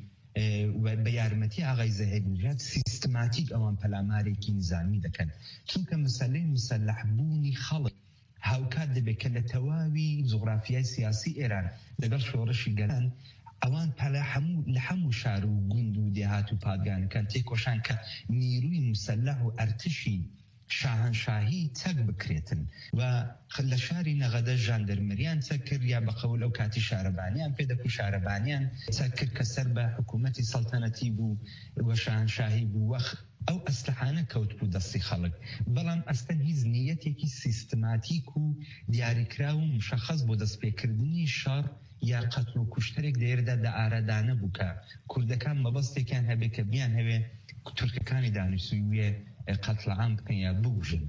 Speaker 10: بە یارمەتی ئاغای زەهێرنژاد سیستماتیک ئەوان پەلامارێکی نظامی دەکەن، چونکە مەسەلەی مسەلەحبوونی خەڵک هاوکات دەبێت کە لە تەواوی جوغرافیای سیاسی ئێران لەگەڵ شۆڕشی گەلان ئەوان پەلا لە هەموو شار و گوند و دێهات و پادگانەکان تێکۆشان کە نیروی مسەلەح و ئەرتشی شاهنشاهی چەک بکرێتن و لە شاری نەغەدە ژاندەرمەریان چەک کرد، یا بە قەول ئەو کاتی شارەبانیان پێدەکو شارەبانیان چەک کرد کە سەر بە حکوومەتی سەڵتەنەتی بوو و شاهنشاهی بوو، ئەو ئەسلحانە کەوت بوو دەستی خەڵک. بەڵام ئەستەن هیچ نیەتێکی سیستماتیک و دیاریکرا و مشەخەص بۆ دەستپێکردنی شەڕ یا قەتڵ و کوشتەرێک لێرەدا ئارادانە بوو کە کوردەکان مەبەستێکیان هەبێ کە بیان هەوێ تورکەکانی دانیشتوویە قەتڵ عام بکەن یا ببوژن.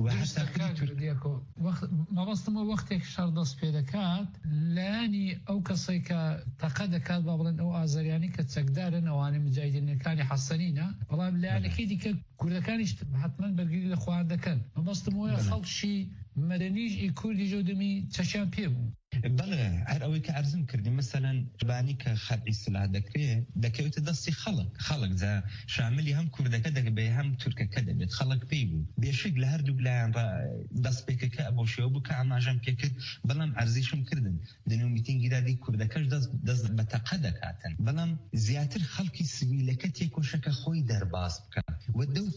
Speaker 4: مەبەستمە وەختێک شەڕ دەست پێ دەکات لایانی ئەو کەسەی کە تەقە دەکات با بڵێن ئەو ئازاریانی کە چەکدارن ئەوانەی مجاهیدینەکانی حەسەنینە، بەڵام لایەنەکەی دیکە کوردەکانیش حتمەن بەرگری لە خوارد دەکەن. مەبەستم وایە خەڵکی مەدەنیش کوردی جۆدەمی چەشیان پێ بوو.
Speaker 10: بەڵێ هەر ئەوەی کە ئەرزم کردی مەسەلەن بانی کە خەرعی سلاح دەکرێت دەکەوێتە دەستی خەڵک جا شاملی هەم کوردەکە دەبێ هەم تورکەکە دەبێت، خەڵک پێی بوو بێشک لە هەردوو لایەن دەستپێکەکە بۆ شێوە بوو کە ئاماژەم پێکرد، بەڵام ئەرزیشم کردن دنێ میتینگیدادی کوردەکەش دەست بە تەقە دەکاتن، بەڵام زیاتر خەڵکی سیویلەکە تێکۆشەکە خۆی دەرباز بکات و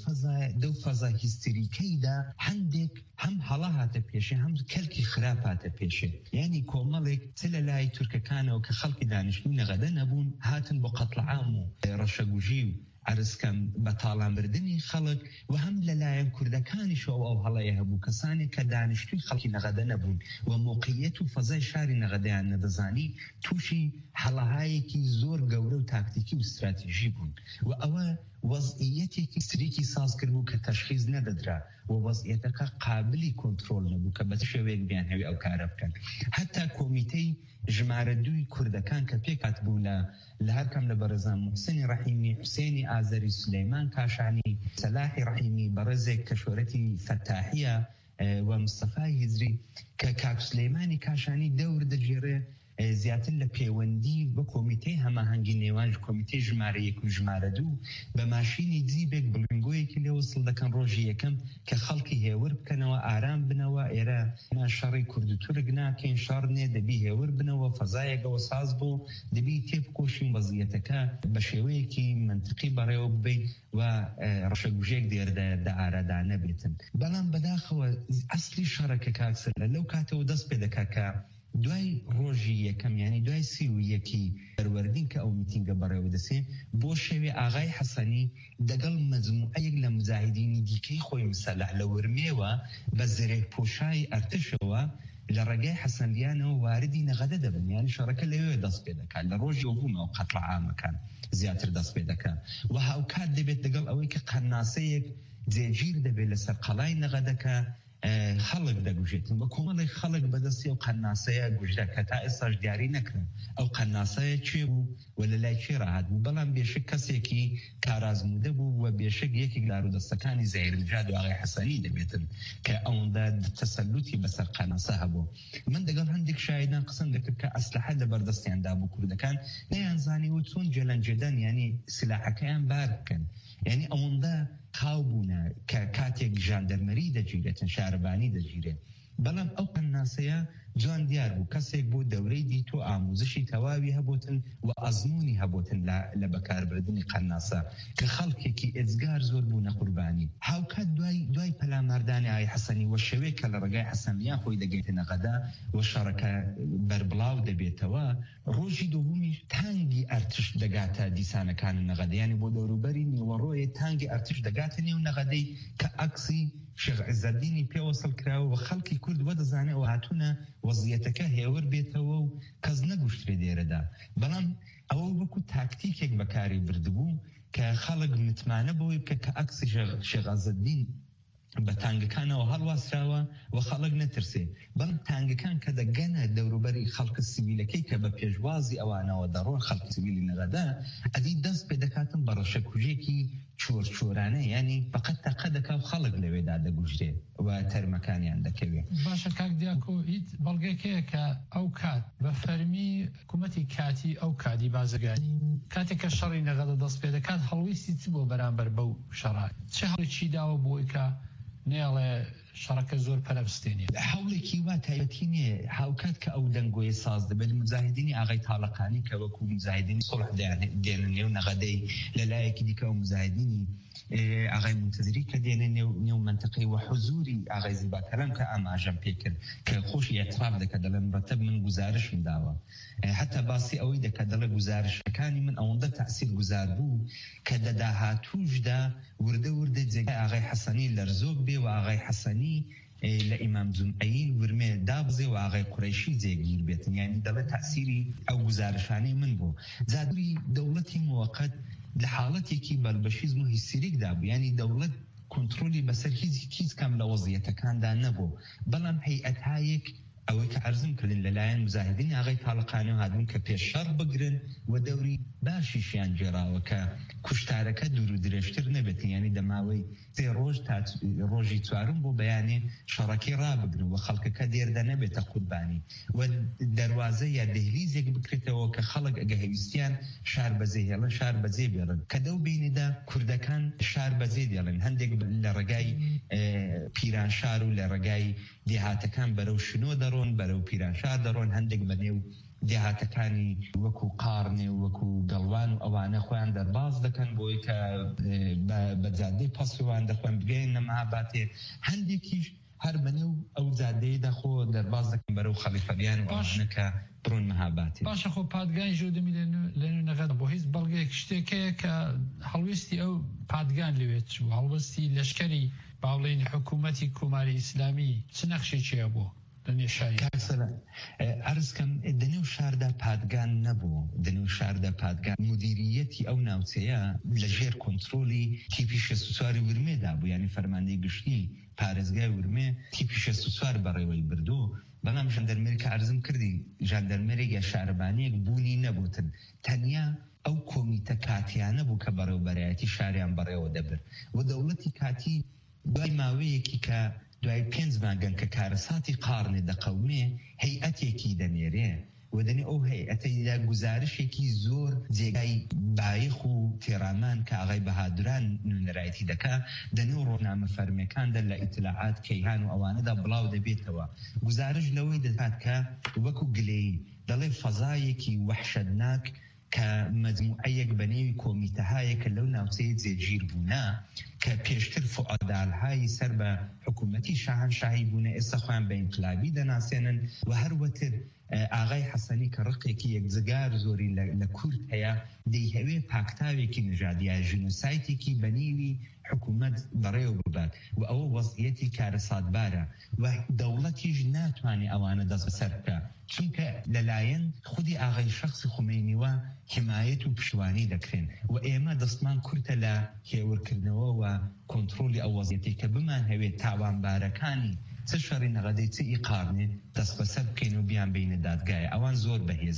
Speaker 10: دەو فەزا هیستریکەیدا هەندێک هەم هەڵا هاتە پێشێ هەم کەلکی خراپ هاتە پێشێ، یعنی کۆمەڵێک چ لە لای تورکەکانەوە کە خەڵکی دانیشتووی نەغەدە نەبوون هاتن بۆ قەتڵ عام و ڕەشەگوژی و عرزکەم بە تاڵانبردنی خەڵک و هەم لەلایەن کوردەکانیشەوە ئەو هەڵەیە هەبوو کەسانێک کە دانیشتووی خەڵکی نەغەدە نەبوون و موقعیت و فەزای شاری نەغەدەیان نەدەزانی تووشی هەڵەهایەکی زۆر گەورە و تاکتیکی و استراتیژی بوون و ئەوە وەزعیەتێکی سریکی ساز کرد بوو کە تەشخیص نەدەدرا و وەزعیەتەکە قابلی کۆنترۆل نەبوو کە بە شێوەیەک بیان هەوی ئەو کارە بکەن. هەتا کۆمیتەی ژمارە 2 کوردەکان کە پێکات بوو لە هەرکەم لە بەرەزان موحسینی ڕەحیمی، حوسێنی ئازەری، سولەیمان کاشانی، سەلاحی ڕەحیمی، بەڕێزێک کە شۆرەتی فەتاحیە و مستەفای هیزری کە کاک سولەیمانی کاشانی دەور دەگێڕێ زیاتر لە پەیوەندی بە کۆمیتەی هەماهەنگی نێوان کۆمیتەی ژمارە 1 و ژمارە 2 بە ماشینی جیبێک بڵنگۆیەکی لێ وصل دەکەن ڕۆژی یەکەم کە خەڵکی هێور بکەنەوە، ئارام بنەوە، ئێرە شەڕی کورد و تورک ناکەین، شەڕ نێ، دەبی هێور بنەوە، فەزایەکەوە ساز بۆ دەبی تێبکۆشین وەزعیەتەکە بە شێوەیەکی منطقی بەڕێوە ببین و ڕەشەگوژێک دێردە ئارادانە بێتن. بەڵام بەداخەوە ئەسلی شەڕەکە کاکسەر لەو کاتەوە دەست پێ دەکات کە دوای ڕۆژی یەکەم یعنی دوای 31 فەروەردین کە ئەو میتینگە بەڕێوە دەسێ بۆ شەوێ ئاغای حەسەنی دەگەڵ مەجموعەیەک لە مجاهیدینی دیکەی خۆی مسەلح لە ورمێوە بە زرێک پۆشای ئەرتشەوە لە ڕێگای حەسەنیانەوە واردی نەغەدە دەبن، یعنی شەڕەکە لەوێ دەست پێ دەکات لە ڕۆژی بوومەوە قەتڵ عامەکان زیاتر دەست پێ دەکات و هاوکات دەبێت دەگەڵ ئەوەی کە قەناسەیەک جێگیر دەبێت لەسەر قەڵای نەغەدەکە خەڵک دەگوژێتن بە کۆمەڵی خەڵک بەدەستی ئەو قەناسەیە گوژرە کە تا ئێستاش دیاری نەکرن ئەو قەناسەیە چێ بوو و لە لای چێ ڕاهات بوو، بەڵام بێشک کەسێکی کارازمودە بوو و بێشک یەکێک لە ڕوودەستەکانی زەهێرنژاد و ئاغای حەسەنی دەبێتن کە ئەوەندە تەسەلوتی بەسەر قەناسە هەبوو. من دەگەڵ هەندێک شایدان قسم دەکەم کرد کە ئەسلحە لە بەردەستیاندا بوو کوردەکان نەیانزانی و چۆن جەلەنجەدەن یعنی سلاحەکەیان بار بکەن یعنی ئەوەندە خاو بوونە کە کاتێک ژاندەرمەری دەگیرێتن شارەبانی دەگیرێت بەڵام ئەو قەناسەیە جوان دیار بوو کەسێک بۆ دەورەی دیتۆ ئاموزشی تەواوی هەبوتن و ئەزمموی هەبوتن لە بەکاربردننی قەناسە کە خەڵکێکی ئێزگار زۆر بوونە قوربانی هاوکات دوای پەلاماردانی ئای حەسەنی وە شەوەیە کە لە ڕێگای حەسەنیان خۆی دەگەیتە نەغەدا و شەڕەکە بەربڵاو دەبێتەوە ڕۆژی دووەمی تانگی ئەرتش دەگاتە دیسانەکان نەغەدەیانی بۆ دەوروبەری نیوەڕۆیە تانگی ئەرتش دەگاتە نێو نەغەدەی کە ئەکسی شێخ عیزەدینی پێوەسڵ کراوە و خەڵکی کورد وەدەزانێەوە هاتوونە وەزیەتەکە هێور بێتەوە و کەس نەگوشترێ دێرەدا بەڵام ئەوە وەکو تاکتیکێک بەکاری بردبوو کە خەڵک متمانە بۆی بکە کە ئەکسی شێخ عیزەدین بە تانگەکانەوە هەڵواسراوە و خەڵک نەترسێ بەڵام تانگەکان کە دەگەنە دەوروبەری خەڵکە سیویلەکەی کە بە پێشوازی ئەوانەوە دەڕۆن خەڵکی سیویلی نەغەدا ئەدی دەست پێ دەکاتن بە ڕەشەکوژێکی چۆرچۆرانە ینی فقط تاقە دەکا و خەڵک لەوێدا دەگوژرێ و تەرمەکانیان دەکەوێت
Speaker 4: باشە کاک دیاکۆ هیچ بەڵگەیەکەیە کە ئەو کات بە فەرمی حکوومەتی کاتی ئەو کادی بازرگانی کاتێک کە شەڕی نەغەدە دەست پێ دەکات هەڵویستی چ بۆ بەرامبەر بەو شەڕات چه هەڵێکی داوە بۆی کە نێڵێ شەڕەکە زۆر پەرەبستێنێت
Speaker 10: حوڵێکی وا تایبەتی نییە هاوکات کە ئەو دەنگۆیە ساز دەبێت مجاهدینی ئاغای تاڵەقانی کە وەکو مجاهدینی سڵح دێنە نێو نەغەدەی لەلایەکی دیکە و مجاهدینی ئاغای منتەزری کە دێنە نێو منتەقەی و حزوری ئاغای زیباکەران کە ئاماژەم پێ کرد کە خۆشی ئەتراف دەکە دەڵێن ڕەتەب من گزارشم داوە حتا باسی ئەوەی دەکە دەڵێ گزارشەکانی من ئەوەندە تەأسیر گوزار بوو کە لە داهاتووشدا وردە جێگای ئاغای حەسەنی لەرزۆک بێ و ئاغای حەسەنی لە ئیمام جومعەیی ورمێ دابزێ و ئاغای قوڕەیشی جێگیر بێتن یعنی دەڵێ تەأسیری ئەو گزارشانەی من بوو زادوری دەوڵەتی موقت لە حاڵەتێکی بەلبەشیزم و هیستریکدا بوو ینی دەوڵەت کۆنتڕۆلی بەسەر هیچ کەم لە وەزیەتەکاندا نەبوو بەڵام هەیئەتایەک ئەوەی کە عەرزم کردن لەلایەن مجاهدین ئاغای تاڵەقانی هاتبوون کە پێش شەڕ بگرن و دەوری باشیشیان گێڕاوە کە کوشتارەکە دوور و درێژتر نەبێتن ینی دەماوەی 3 ڕۆژ تا ڕۆژی چوارم بۆ بەیانێ شەڕەکەی ڕابگرن و خەڵکەکە دێردە نەبێتە قوربانی و دەواازە یا دەهلیزێک بکرێتەوە کە خەڵک ئەگە هەویستیان شار بەجێ هێڵن شار بەجێ بێڵن کە دەو بینیدا کوردەکان شار بەجێ دێڵن هەندێک لە ڕێگای پیرانشار و لە ڕێگای دێهاتەکان بەرەو شنۆ دەڕۆن بەرەو پیرانشار دەڕۆن هەندێک بەنێو دێهاتەکانی وەکو قارنێ و وەکو گەڵوان و ئەوانە خۆیان دەرباز دەکەن بۆی کە بە جادەی پەسوان دەخۆن بگەین نەمەهاباتێ هەندێکیش هەر بەنێو ئەو جادەیەدا خۆ دەرباز دەکەن بەرەو خەلیفەریان و ئەوانەکە بڕۆن مەهاباتێ
Speaker 4: باشە خۆ پادگانی ژۆدەمی لەنوێ نەغەدا بۆ هیچ بەڵگەیەک شتێکەیە کە هەڵویستی ئەو پادگان لەوێت و هەڵویستی لەشکەری باوڵین حکوومەتی کۆماری ئیسلامی چ نەخشێکیە بۆ
Speaker 10: عرضکەم دەنێو شاردا پادگان نەبوو دەنێو شاردا پادگان مدیریەتی ئەو ناوچەیە لەژێر کۆنتڕۆلی تیپی 64 ورمێدا بوو ینی فەرماندەی گشتی پارێزگای ورمێ تیپی 64 بەڕێوەی بردو بەڵام ژاندەرمەری کە عرضم کردی ژاندەرمەرێک یا شارەبانیەک بوونی نەبوتن تەنیا ئەو کۆمیتە کاتیانە بوو کە بەڕێوەبەرایەتی شاریان بەڕێوە دەبر و دەوڵەتی کاتی دوای ماوەیەکی کە دوای 5 مانگەن کە کارەساتی قارنێ دەقەومێ هەیئەتێکی دەنێرێ و دەنێ ئەو هەیئەتەیدا گزارشێکی زۆر جێگای بایخ و تێرامان کە ئاغای بەهادران نوێنەرایەتی دەکا دەنێ و ڕۆژنامە فەرمیەکاندا لە ئیتلاعات کەیهان و ئەوانەدا بڵاو دەبێتەوە گزارش لەوەی دەکات کە وەکو گلەیی دەڵێ فەزایەکی وەحشەتناک کە مەجموعەیەک بەنێوی کۆمیتەهایە کە لەو ناوچەیە جێگیر بوونا کە پێشتر فعادالهایی سەر بە حکوومەتی شاهنشاهی بوونە ئێستا خۆیان بە ئینقلابی دەناسێنن و هەروەتر ئاغای حەسەنی کە ڕقێکی یەکجگار زۆری لە کورد هەیە دەیهەوێ پاکتاوێکی نژادیە ژینۆسایتێکی بەنێوی حکوومەت بەڕێوە ببات و ئەوە وەزعیەتی کارەساتبارە و دەوڵەتیش ناتوانێت ئەوانە دەست بەسەر بکە چونکە لەلایەن خودی ئاغای شەخصی خومینیوە حمایەت و پشتوانی دەکرێن و ئێمە دەستمان کورتە لە هێورکردنەوە و کۆنتڕۆلی ئەو وەزعیەتی کە بمان هەوێت تاوانبارەکانی چه شەڕی نەغەدەی چه ئیقارنێ دەست بەسەر بکەین و بیان بینە دادگایە ئەوان زۆر بەهێزن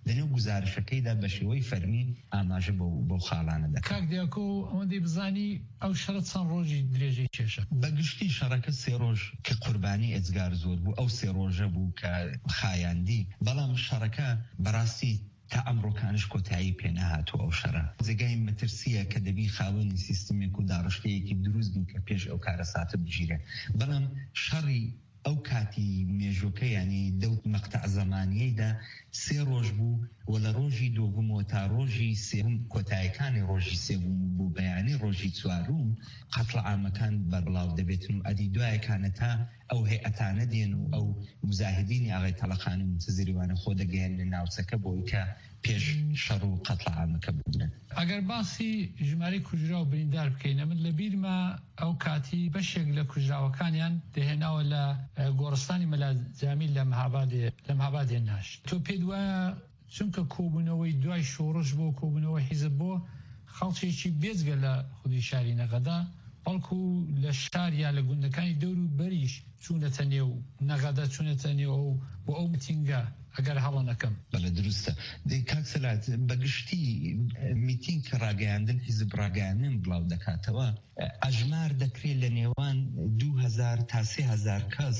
Speaker 10: لەنێو گزارشەکەیدا بە شێوەی فەرمی ئاماژە بۆ خاڵانە دەکات.
Speaker 4: کاک دیاکۆ ئەوەندەی بزانی ئەو شەڕە چەند ڕۆژی درێژەی کێشە؟
Speaker 10: بەگشتی شەڕەکە 3 ڕۆژ کە قوربانی ئەجگار زۆر بوو، ئەو 3 ڕۆژە بوو کە خایاندی، بەڵام شەڕەکە بەڕاستی تا ئەمڕۆکانش کۆتایی پێنەهاتوە. ئەو شەڕە جێگای مەترسیە کە دەبی خاوەنی سیستمێک و داڕشتەیەکی دروست بین کە پێش ئەو کارە ساتە بگیرێ، بەڵام شەڕی ئەو کاتی مێژوکە ینی دەوت مەقتع زەمانیەیدا 3 ڕۆژ بوو و لە ڕۆژی دووەمەوە تا ڕۆژی سێوم کۆتاییەکانی ڕۆژی سێوم بوو بەیانی ڕۆژی چوارم قەتڵ عامەکان بەربڵاو دەبێتن و ئەدی دوایەکانە تا ئەو هەیئەتانە دێن و ئەو مزاهدینی ئاغای تەڵەخانی منتەزیریوانە خۆ دەگەیەنە ناوچەکە بۆی کە پێش شەڕ و قەتڵ عامەکە بودرن.
Speaker 4: ئەگەر باسی ژمارەی کوژرا و بریندار بکەینە، من لە بیرمە ئەو کاتی بەشێک لە کوژراوەکانیان دەهێناوە لە گۆڕستانی مەلاجامی لە مەهابادێ ناش. تۆ پێ دوایە چونکە کۆبوونەوەی دوای شۆڕش بۆ کۆبوونەوەی حیزب بۆ خەڵکێکی بێجگە لە خودی شاری نەغەدا، بەڵکو لە شار یا لە گوندەکانی دەور و بەریش چوونەتە نێو نەغەدا، چوونەتە نێو بۆ ئەو میتینگە ئەگەر هەڵە نەکەم.
Speaker 10: بەڵێ دروستە. کاک سەلات بەگشتی میتینگ کە ڕاگەیاندن حیزب ڕاگەیاندن بڵاو دەکاتەوە، ئەژمار دەکرێت لە نێوان 2000 تا 3000 کەس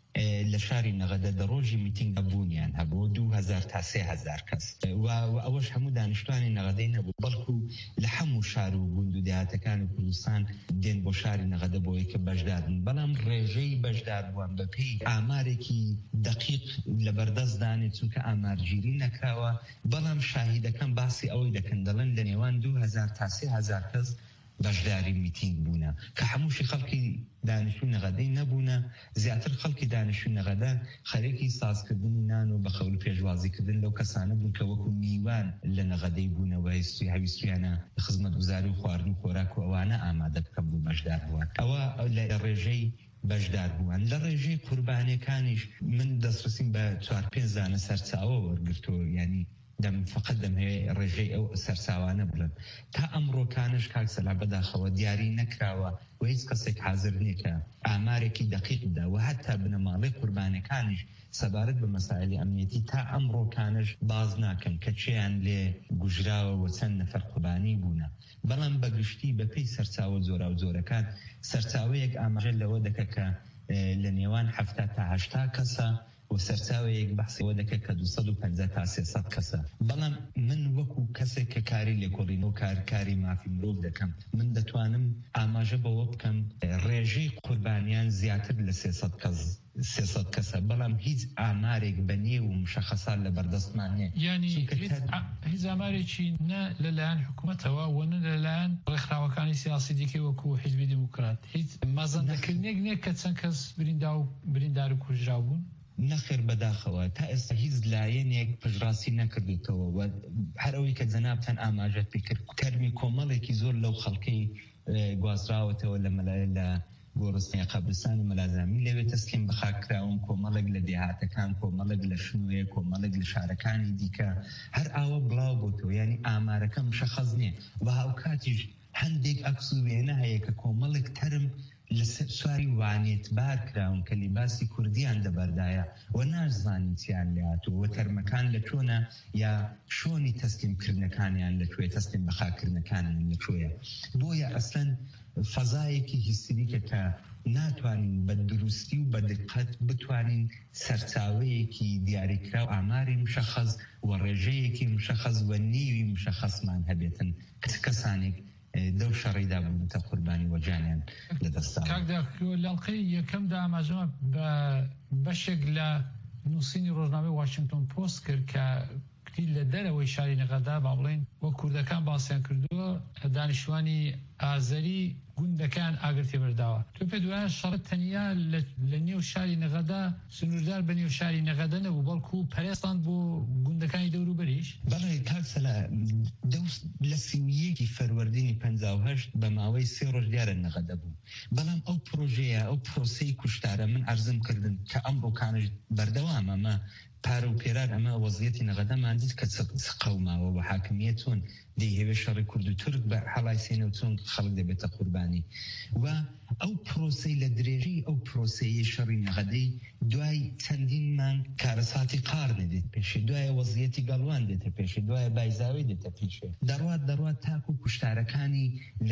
Speaker 10: لە شاری نەغەدە دە ڕۆژی میتینگ بوونیان هەبوو، 2000 تا 3000 کەس، و ئەوەش هەموو دانیشتوانی نەغەدەی نەبوو، بەڵکو لە هەموو شار و گوند و دەهاتەکانی کوردستان دێن بۆ شاری نەغەدە بۆی کە بەشدارن، بەڵام ڕێژەی بەشداربووان بەپێی ئامارێکی دقیق لە بەردەستدانێ چونکە ئامارگیری نەکراوە، بەڵام شاهیدەکەم باسی ئەوەی دەکەن دەڵێن لە نێوان 2000 تا 3000 کەس بەشداری میتینگ بوونە کە هەمووشی خەڵکی دانیشتوی نەغەدەی نەبوونە، زیاتر خەڵکی دانیشتوی نەغەدە خەریکی سازکردنی نان و بەخەول پێشوازیکردن لەو کەسانە بوون کە وەکو میوان لە نەغەدەی بوونەوە هەویستویانە خزمەتگوزاری و خواردن و خۆراک و ئەوانە ئامادە بکەم بوو بەشدار بووان. ئەوە لە ڕێژەی بەشدار بووان. لە ڕێژەی قوربانیەکانیش من دەسترسیم بە 4-5 زانە سەرچاوە وەرگرتەوە، ینی فقط دەمهەیە ڕێژەی ئەو سەرچاوانە بڵن. تا ئەمڕۆکانش کاکسەلا بەداخەوە دیاری نەکراوە و هیچ کەسێک حاضر نییە کە ئامارێکی دقیق بدا و هەتا بنەماڵی قوربانەکانیش سەبارەت بە مەسائلی ئەمنیەتی تا ئەمڕۆکانش باز ناکەن کە چیان لێ گوژراوە و چەند نەفەر قوربانی بوونە. بەڵام بەگشتی بەپێی سەرچاوە جۆرا و جۆرەکان سەرچاوەیەک ئاماژە لەوە دەکە کە لە نێوان 70 تا 80 کەسە و سەرچاوەیەک بەحسەوە دەکە کە 250 تا 300 کەسە. بەڵام من وەکو کەسێک کە کاری لێکۆڵینەوە کاری مافی مرۆڤ دەکەم، من دەتوانم ئاماژە بەوە بکەم ڕێژەی قوربانیان زیاتر لە 300 کەسە، بەڵام هیچ ئامارێک بەنێ و مشەخەسات لە بەردەستمان نیە.
Speaker 4: یعنی هیچ ئامارێکی نە لەلایەن حکوومەتەوە و نە لەلایەن ڕێکخراوەکانی سیاسی دیکەی وەکو حیزبی دموکرات، هیچ مەزەندەکردنێک نییە کە چەند کەس بریندار و کوژرا بوون.
Speaker 10: نەخێر بەداخەوە تا ئێستا هیچ لایەنێک پشڕاستی نەکردێتەوە و هەر ئەوەی کە جەنابتان ئاماژەت پێکرد تەرمی کۆمەڵێکی زۆر لەو خەڵکەی گوازراوەتەوە لە گۆڕستانی قەبرستان و مەلازامی لەوێ تەسلیم بەخاکراون، کۆمەڵێک لە دێهاتەکان، کۆمەڵێک لە شنوێ، کۆمەڵێک لە شارەکانی دیکە، هەر ئاوە بڵاو بۆتەوە، ینی ئامارەکە مشەخەص نییە و هاوکاتیش هەندێک ئەکس و وێنە هەیە کە کۆمەڵێک تەرم لە سواری وانێتبار کراون کە لیباسی کوردیان دەبەردایە و نازانین چیان لێهاتووە و تەرمەکان لە چۆنە یا شۆنی تەسلیمکردنەکانیان لەکوێ، تەسلیم بەخاکردنەکانیان لەکوێیە. بۆیە ئەسڵەن فەزایەکی هیستریکە کە ناتوانین بە دروستی و بە دقت بتوانین سەرچاوەیەکی دیاریکرا و ئاماری مشەخەص و ڕێژەیەکی مشەخەص و نیوی مشەخەصمان هەبێتن کەسانێک دەو شەڕیدا بوونەتە قوربانی وەجانیان لەدەستان.
Speaker 4: لاڵقەی یەکەمدا ئاماژەمە بە بەشێک لە نووسینی ڕۆژنامەی واشنگتن پۆست کرد کە لە دەرەوەی شاری نەغەدا با بڵێن وە کوردەکان باسییان کردووە دانیشتوانی ئازەری گوندەکان ئاگرتی بەرداوە. تۆ پێ دوایە شەڕ تەنیا لە نێو شاری نەغەدا سنووردار بە نێو شاری نەغەدە نەبوو، بەڵکو پەرێستان بۆ گوندەکانی دەوروبەریش.
Speaker 10: بەڵێ کاکسەلا لە 31 فەروەردینی 58 بە ماوەی 3 ڕۆژ دیارە نەغەدە بوو، بەڵام ئەو پرۆژەیە ئەو پرۆسەی کوشتارە من عەرزم کردن کە ئەمڕۆکانش بەردەوام ئەمە پارە و پێرار ئەمە وەزعیەتی نەغەدەمان دیت کە قەوماوە و حاکمیت چۆن دەیهێوێ شەڕی کورد و تورک بە هەڵای سێنە و چۆن خەڵک دەبێتە قوربانی و ئەو پرۆسەی لە درێژەی ئەو پرۆسەیە شەڕی نەغەدەی دوای چەندین مانگ کارە کارەساتی قارنی دێت پێشێ دوایە وەزیەتی گەڵوان دێتە پێشێ دوایە بایزاوی دێتە پێشێ دەڕوات تاکو کوشتارەکانی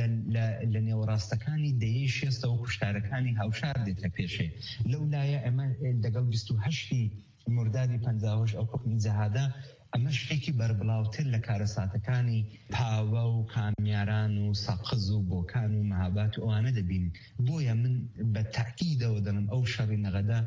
Speaker 10: لە نێوەڕاستەکانی دەیە شێستە و کوشتارەکانی هاوشار دێتە پێشێ لەو لایە ئەمە دەگەڵ 28 مردادی 58 ئەو حکمی جەهادا ئەمە شتێکی بەربڵاوتر لە کارەساتەکانی پاوە و کامیاران و سەقز و بۆکان و مەهابات و ئەوانە دەبین بۆیە من بە تاکیدەوە دەڵم ئەو شەڕی نەغەدا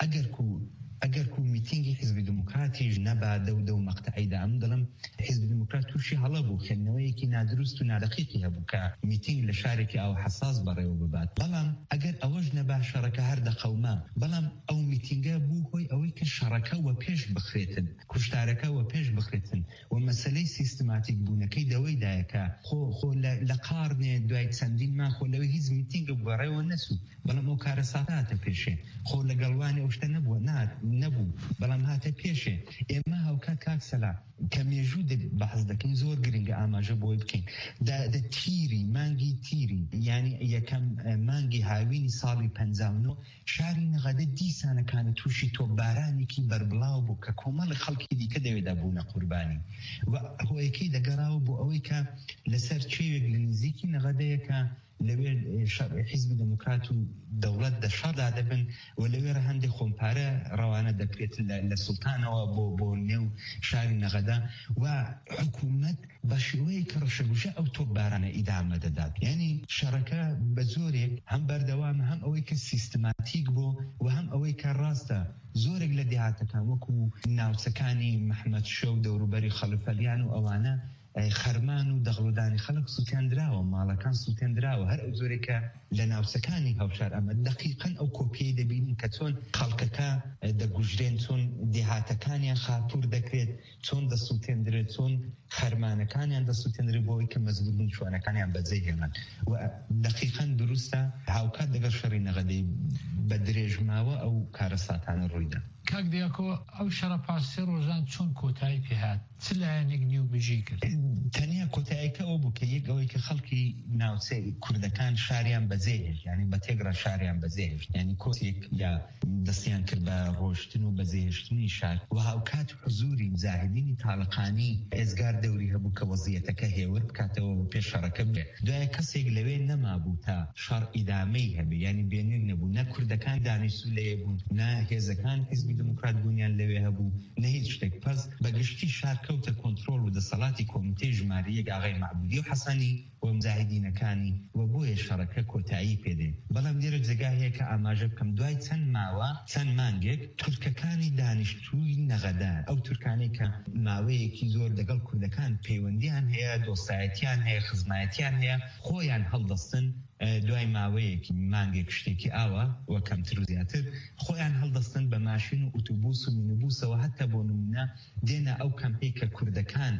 Speaker 10: ئەگەر کو میتینگی حزبی دموکراتیش نەبا دەودە و مەقتەعیدا ئەم دەڵم حزبی دموکرات تووشی هەڵە بوو خێنەوەیەکی نادروست و نادەقیقی هەبوو کە میتینگ لە شارێکی ئەو حساس بەڕێوە ببات بەڵام ئەگەر ئەوەش نەبا شەڕەکە هەر دەقەوما بەڵام ئەو میتینگە بوو هۆی ئەوەی کە شەڕەکە وە پێش بخرێتن کوشتارەکە وە پێش بخرێتن و مەسەلەی سیستماتیک بوونەکەی دەوەی دایەکە خۆ لە قارنێ دوای چەندین مان خۆ لەوەی هیچ میتینگە بەڕێوە نەسوو بەڵام ئەو کارەساتە پێشێ خۆ لە گەڵوانی ئەو شتە نەبوو بەڵام هاتە پێشێ ئێمە هاوکات کاکسەلا کە مێژوو بەحەز دەکەین زۆر گرنگە ئاماژە بۆی بکەین دە تیری مانگی تیری یعنی یەکەم مانگی هاوینی ساڵی 59 شاری نەغەدە دیسانەکانە تووشی تۆپبارانێکی بەربڵاو بوو کە کۆمەڵی خەڵکی دیکە دەوێدا بوونە قوربانی و هۆیەکەی دەگەڕاوە بۆ ئەوەی کە لەسەر چێوێک لە نزیکی نەغەدەیەکە لەوێ حیزبی دموکرات و دەوڵەت دەشەڕدا دەبن و لەوێ هەندێک خۆمپارە ڕەوانە دەکرێت لە سوڵتانەوە بۆ نێو شاری نەغەدا و حکوومەت بە شێوەیە کە ڕەشەگوژە ئەو تۆپبارانە ئیدامە دەدات یعنی شەڕەکە بە زۆرێک هەم بەردەوامە هەم ئەوەی کە سیستماتیک بوو و هەم ئەوەی کە ڕاستە زۆرێک لە دیهاتەکان وەکو ناوچەکانی محەممەد شە و دەوروبەری خەلفەلیان و ئەوانە خەرمان و دەغڵودانی خەڵک سووتێنراوە ماڵەکان سووتێنراوە هەر ئەو زۆرێکە لە ناوچەکانی هاوشار ئەمە دقیقاً ئەو کۆپیەی دەبینین کە چۆن خەڵکەکە دەگوژرێن چۆن دیهاتەکانیان خاپور دەکرێت چۆن دەسووتێندرێت چۆن خەرمانەکانیان دەسووتێنرێت بۆەوەی کە مەزبوطبوون چوانەکانیان بەجێ هێنن و دقیقاً دروستە هاوکات لەگەڵ شەڕی نەغەدەی بە درێژماوە ئەو کارەساتانە ڕوویدا
Speaker 4: کاک دیاکۆ ئەو شەڕە پاسێ ڕۆژان چۆن کۆتایی پێهات چ لایەنێک نیو بژی کرد
Speaker 10: تەنیا کۆتاییەکە ئەو بوو کە یەک ئەوەی کە خەڵکی ناوچەی کوردەکان شاریان بەجێهێشت یعنی بە تێگرا شاریان بەجێهێشت یعنی کۆتێک یا دەستیان کرد بە ڕۆشتن و بەجێهێشتنی شار و هاوکات حزوری مجاهدینی تاڵقانی ئێزگار دەوری هەبوو کە وەزیەتەکە هێور بکاتەوە پێش شەڕەکە بێ دوایە کەسێک لەوێ نەمابوو تا شەڕ ئیدامەی هەبێ یعنی بێنیر نەبوو نە کوردەکان دانیشتوو لێ بوون نە هێزەکان حیزبی دموکرات بوونیان لەوێ هەبوو نە هیچ شتێک پەس بەگشتی شار کەوتە کۆنترۆڵ و دەسەڵاتی کۆمیتەی ژمارەیەک ئاغای معبودی و حەسەنی و مجاهدینەکانی و بۆیە شەڕەکە کۆتایی پێدێ بەڵام لێرە جێگا هەیە کە ئاماژە بکەم دوای چەند ماوە چەند مانگێک تورکەکانی دانیشتووی نەغەدار ئەو تورکانەی کە ماوەیەکی زۆر لەگەڵ کوردەکان پەیوەندیان هەیە دۆستایەتیان هەیە خزمایەتیان هەیە خۆیان هەڵدەستن دوای ماوەیەکی مانگێک شتێکی ئاوە وە کەمتر و زیاتر خۆیان هەڵدەستن بە ماشین و ئۆتۆبوس و مینیبوسەوە هەتا بۆ نمونە دێنە ئەو کەمپەی کە کوردەکان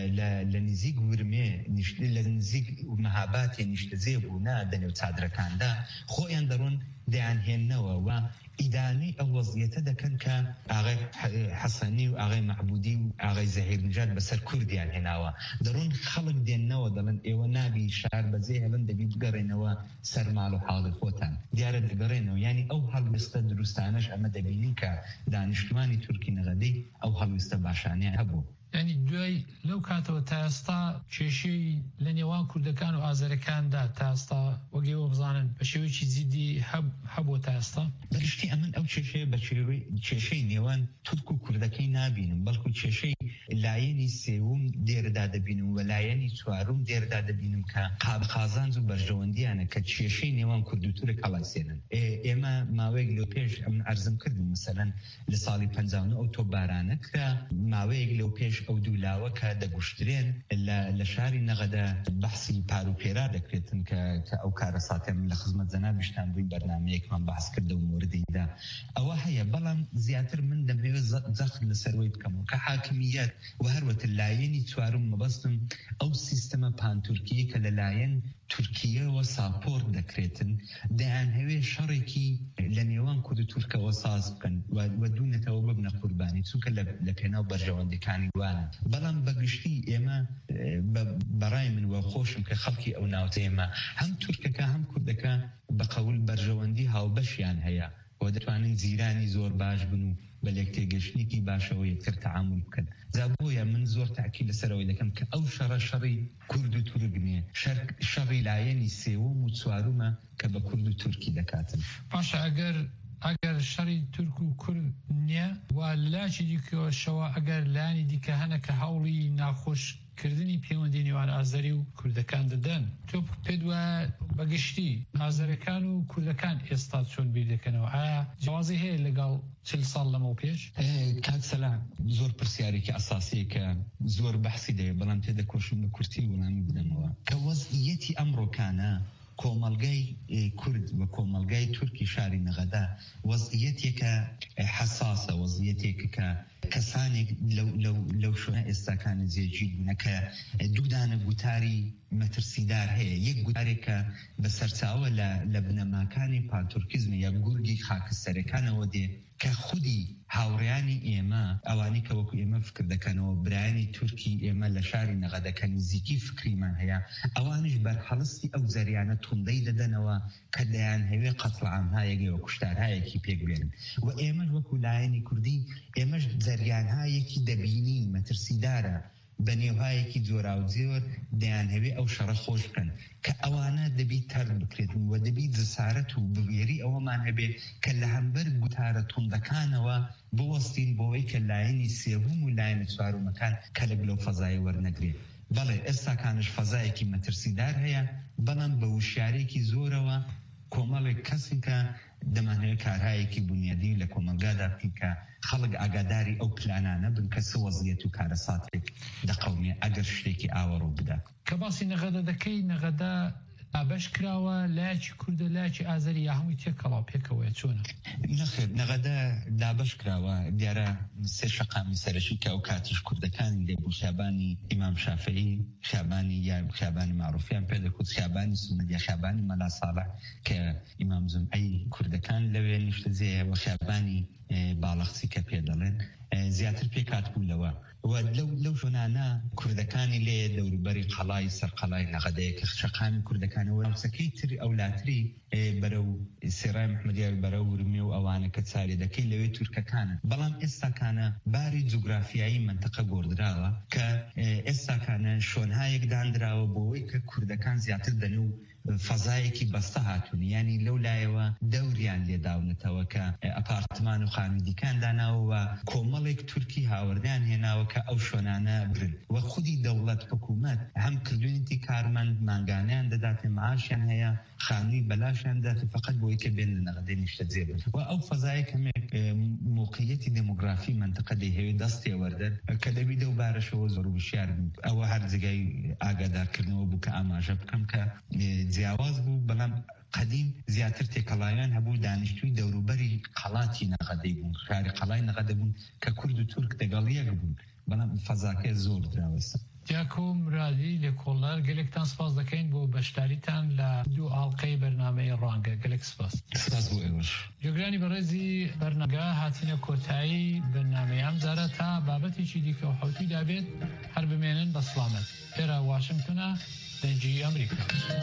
Speaker 10: لە نزیک ورمێ لە نزیک مەهاباتێ نیشتەجێ بوونا دەنێو چادرەکاندا خۆیان دەڕۆن دەیانهێننەوە و ئیدانەی ئەو وەزیەتە دەکەن کە ئاغای حەسەنی و ئاغای معبودی و ئاغای زەهیر نژاد بەسەر کوردیان هێناوە دەڕۆن خەڵک دێننەوە دەڵێن ئێوە نابی شار بەجێ هەڵن دەبی بگەڕێنەوە سەر ماڵ و حاڵی خۆتان دیارە دەگەڕێنەوە یعنی ئەو هەڵویستە دروستانەش ئەمە دەبینین کە دانیشتوانی تورکی نەغەدەی ئەو هەڵویستە باشانیان هەبوو
Speaker 4: ینی دوای لەو کاتەوە تا ئێستا کێشەی لە نێوان کوردەکان و ئازەرەکاندا تا ئێستا وەگەیەوە بزانن بە شێوەیەکی جیدی هەبووە تا ئێستا
Speaker 10: بەگشتی ئەمن ئەو کێشەیە بە کێشەی نێوان تورک و کوردەکەی نابینم بەڵکو کێشەی لایەنی سێوم دێرەدا دەبینم و لایەنی چوارم دێرەدا دەبینم کە قابقازانج و بەرژەوەندیانە کە کێشەی نێوان کورد و تورک هەڵاسێنن ئێمە ماوەیەک لەو پێش ئەم ئەرزم کردم مەسەلەن لە ساڵی 59 ئەو تۆپبارانە کرا ماوەیەک لەو پێش ئەو دوولاوە کە دەگوشترێن لە شاری نەغەدە بەحسی پاروپێرا دەکرێتن کە ئەو کارەساتێ من لە خزمەت جەنابیشتان بووین بەرنامەیەکمان بەحس کردە و موردیدا ئەوە هەیە بەڵام زیاتر من دەمەوێت جەخت لەسەروەی بکەم کە حاکمیەت و هەروەتر لایەنی چوارم مەبەستم ئەو سیستەمە پانتورکیە کە لەلایەن تورکیەوە ساپۆرت دەکرێتن دەیان هەوێ شەڕێکی لە نێوان کورد و تورکەوە ساز بکەن و دوونەتەوە ببنە قوربانی چونکە لە پێناو بەرژەوەندەکانی وانە بەڵام بەگشتی ئێمە بەڕای من وە خۆشم کە خەڵکی ئەو ناوچە ئێمە هەم تورکەکە هەم کوردەکە بە قەول بەرژەوەندی هاوبەشیان هەیە و دەتوانن زیرانی زۆر باش بن و بە لێکتێگەشتێکی باشەوە یەکتر تەعامل بکەن. زابۆیە من زۆر تاکید لەسەرەوەی دەکەم کە ئەو شەڕی کورد و تورک نییە، شەڕی لایەنی سێوەم و چوارمە کە بە کورد و تورکی دەکاتن.
Speaker 4: پاشە ئەگەر شەڕی تورک و کورد نییە و لاشی دیکەوەشەوە ئەگەر لانی دیکە هەنە کە هەوڵی ناخۆشکردنی پەیوەندی نێوان ئازەری و کوردەکان دەدەن، تۆ پێت وایە بەگشتی ئازەریەکان و کوردەکان ئێستا چۆن بیر دەکەنەوە؟ ئایا جیاوازی هەیە لەگەڵ 40 ساڵ لەمەوە پێش؟
Speaker 10: کاک سەلام، زۆر پرسیارێکی ئەساسیە کە زۆر بەحسی دەوێت، بەڵام تێدەکۆشم بە کورتی وەڵامی بدەمەوە کە وەزعیەتی ئەمڕۆکانە کۆمەلگای کورد و کۆمەلگای تورکی شاری نەغەدا وەزعیەتێکە حساسە، وەزعیەتێکە کە کەسانێک لەو شوێنە ئێستاکانە جێگیر بوونە کە دوو دانە گوتاری مەترسیدار هەیە. یەک گوتارێکە بە سەرچاوە لە بنەماکانی پانتورکیزم یا گورگی خاکستەرەکانەوە دێ کە خودی هاوڕێیانی ئێمە ئەوانی کە وەکو ئێمە فکر دەکەنەوە برایانی تورکی ئێمە لە شاری نەغەدەکە نزیکی فکریمان هەیە، ئەوانش بەرهەڵستی ئەو زەریانە توندەی دەدەنەوە کە دەیان هەوێ قەتڵ عامهایەکی و کوشتارهایەکی پێگوێنن. و ئێمەش وەکو لایەنی کوردی ئێمەش زەریانهایەکی دەبینی مەترسیدارە بە نێوهایەکی جۆرا و جۆر دەیان هەوێ ئەو شەڕە خۆش بکەن کە ئەوانە دەبی تەرد بکرێتن و دەبی جسارەت و بوێری ئەوەمان هەبێ کە لە هەمبەر گوتارە توندەکانەوە بوەستین بۆەوەی کە لایەنی سێوم و لایەنی چوارۆمەکان کەلێک لەو فەزای وەرنەگرێت. بەڵێ ئێستاکانش فەزایەکی مەترسیدار هەیە، بەڵام بە وشیارێکی زۆرەوە کۆمەڵێک کەسی کە دەمانەوێت کارهایەکی بنیادی لە کۆمەلگادا بکەین کە خەڵک ئاگاداری ئەو پلانانە بن کە چ وەزعیەت و کارەساتێک دەقەومێ ئەگەر شتێکی ئاوەڕۆ بدا.
Speaker 4: کە باسی نەغەدە دەکەی، نەغەدا ئابەش کراوە لایەکی کوردە لایەکی ئازەری یا هەمووی تێکەڵاو پێکەوەیە چۆنە؟
Speaker 10: نەخێر، نەغەدا دابەش کراوە. دیارە سێ شەقامی سەرەکی کە ئەو کاتیش کوردەکانی لێبوو، خیابانی ئیمام شافعی، خیابانی یا خیابانی معروفیان پێ دەکوت، خیابانی سونەت یا خیابانی مەلا ساڵح کە ئیمام زومعەی کوردەکان لەوێ نیشتەجێیە و خیابانی باڵەخچی کە پێ دەڵێن زیاتر پێ کاتبوو و لەو شوێنانە کوردەکانی لێ دەوروبەری قەڵای سەرقەڵای نەغەدەیە کە شەقامی کوردەکانەوە نووسەکەی تری ئەولاتری بەرەو سێڕای محمەدیار بەرەو ورمی و ئەوانە کە چاری دەکەی لەوێ تورکەکانە. بەڵام ئێستاکانە باری جوگرافیایی منتەقە گۆڕدراوە کە ئێستاکانە شۆنهایەک دانراوە بۆەوەی کە کوردەکان زیاتر دەنێ و فەزایەکی بەستە هاتوون، ینی لەو لایەوە دەوریان لێداونەتەوە کە ئەپارتمان و خانوودیکان داناوە و کۆمەڵێک تورکی هاوردیان هێناوە کە ئەو شۆنانە برن و خودی دەوڵەت حکوومەت هەم کردوێنی کارمەند مانگانیان دەداتێ، معاشیان هەیە، خانووی بەلاشیان دەداتێ فقط بۆی کە بێن لە نەغەدەی نیشتەجێ بن. و ئەو فەزایە کەمێک موقعیەتی دموگرافی منتەقە دەیهەوێت دەستێ وەردەن کە دەبی دەو بارەشەوە زۆر وشیار بن. ئەوە هەر جگای ئاگادارکردنەوە بوو کە ئاماژە بکەم کە جیاواز بوو، بەڵام قدیم زیاتر تێکەڵایان هەبوو دانیشتووی دەوروبەری قەڵاتی نەغەدەی بوون، شاری قەڵای نەغەدە بوون کە کورد و تورک دەگەڵ یەک بوون، بەڵام فەزاکە زۆر دراوەستە.
Speaker 4: دیاکۆ مرادی لە کۆڵار گەلێکتان سپاس دەکەین بۆ بەشداریتان لە دوو ئاڵلقەی بەرنامەی ڕانگە. گەلێک سپاس.
Speaker 10: سپاس بۆ ئێوەش.
Speaker 4: جۆگرانی بەڕێزی بەرنامە هاتینە کۆتایی بەرنامەی ئەم جارە تا بابەتێکی دیکە و حەوتی دابێت هەر بمێنن بە سڵامەت. ئێرە واشنگتنە، دەنجی ئەمریکا.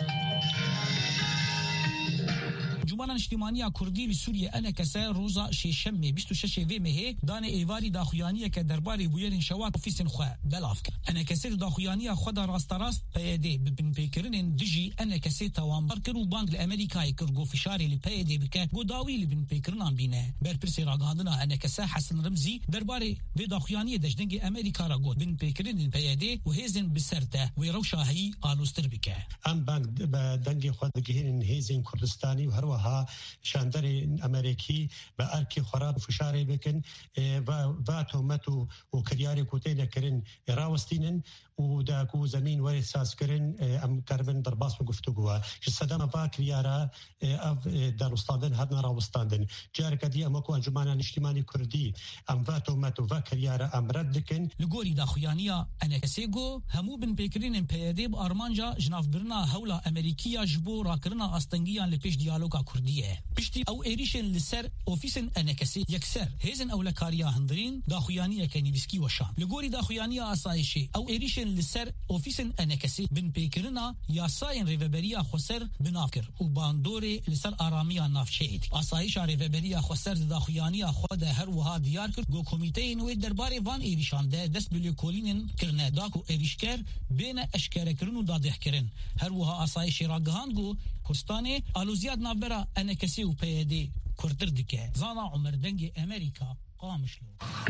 Speaker 7: جمانا اجتماعی کردی لسوریه انا کسا روزا ششم 26 مه دان ایواری داخویانی که درباره بویرین شوات اوفیسن خو بلاف انا کسا داخویانی خود راست راست پیاده ببن پیکرین دجی انا کسا توامبر کرو بانک امریکای کرگو فشاری لپیاده بک گوداوی لبن پیکرنان بینه بر پرسی راگاندنا انا کسا حسن رمزی درباره به داخویانی دجنگ امریکا را گود بن پیکرین پیاده و هیزن بسرته و روشاهی آلوستر بک
Speaker 8: ام بانک دنگ خود گهین هیزن کردستانی و هر ها شاندر امریکی و ارکی خراب فشاری بکن و تومتو و کریاری کوتینا کرن راوستینن و داکو زمین وری ساز کرن ام کربن در باس گفتگوها صدام با کریارا در استادن هدنا راوستاندن جارك دي امكو انجمان الاجتماعي كردي ام تومتو و کریارا ام ردکن
Speaker 7: لگوری داخویانیا انا کسیگو همو بن پیکرین پیاده ب ارمانجا جناف برنا هولا امریکیا جبو راکرنا استنگیان لپیش دیالوگا کوردیه پشتی او ایریشن لسر اوفیسن انکسی یکسر هیزن اولکاریا هندرین داخویانی کنیبسکی وشان لگوری داخویانی آسایشی او ایریشن لسر اوفیسن انکسی بن پیکرنا یاساین ریوبریا خسر بنافکر و باندوری لسر آرامیا نافشید آسایش ریوبریا خسر داخویانی خود هر وها دیار کرد گو کمیته نوی درباره وان ایریشان ده دست بلیکولینن کرنه داکو ایریشکر بین اشکره کرن و داده کرن هر وها آسایش راگهان گو کستانه آلوزیاد نابرا انکسی و پیده کردر دکه زانا عمر دنگ امریکا قامشلو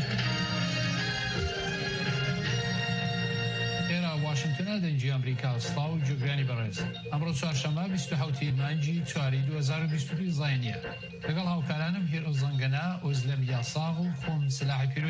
Speaker 4: واشنگتن دنجی امریکا سلااو جوگرانی برز امروز چهارشنبه 27 مانجی 2022 زاینیه لەگەڵ هاوکارانم هێر ئۆزەنگەنا ئۆزلەم یاساغ و خۆم سلاحی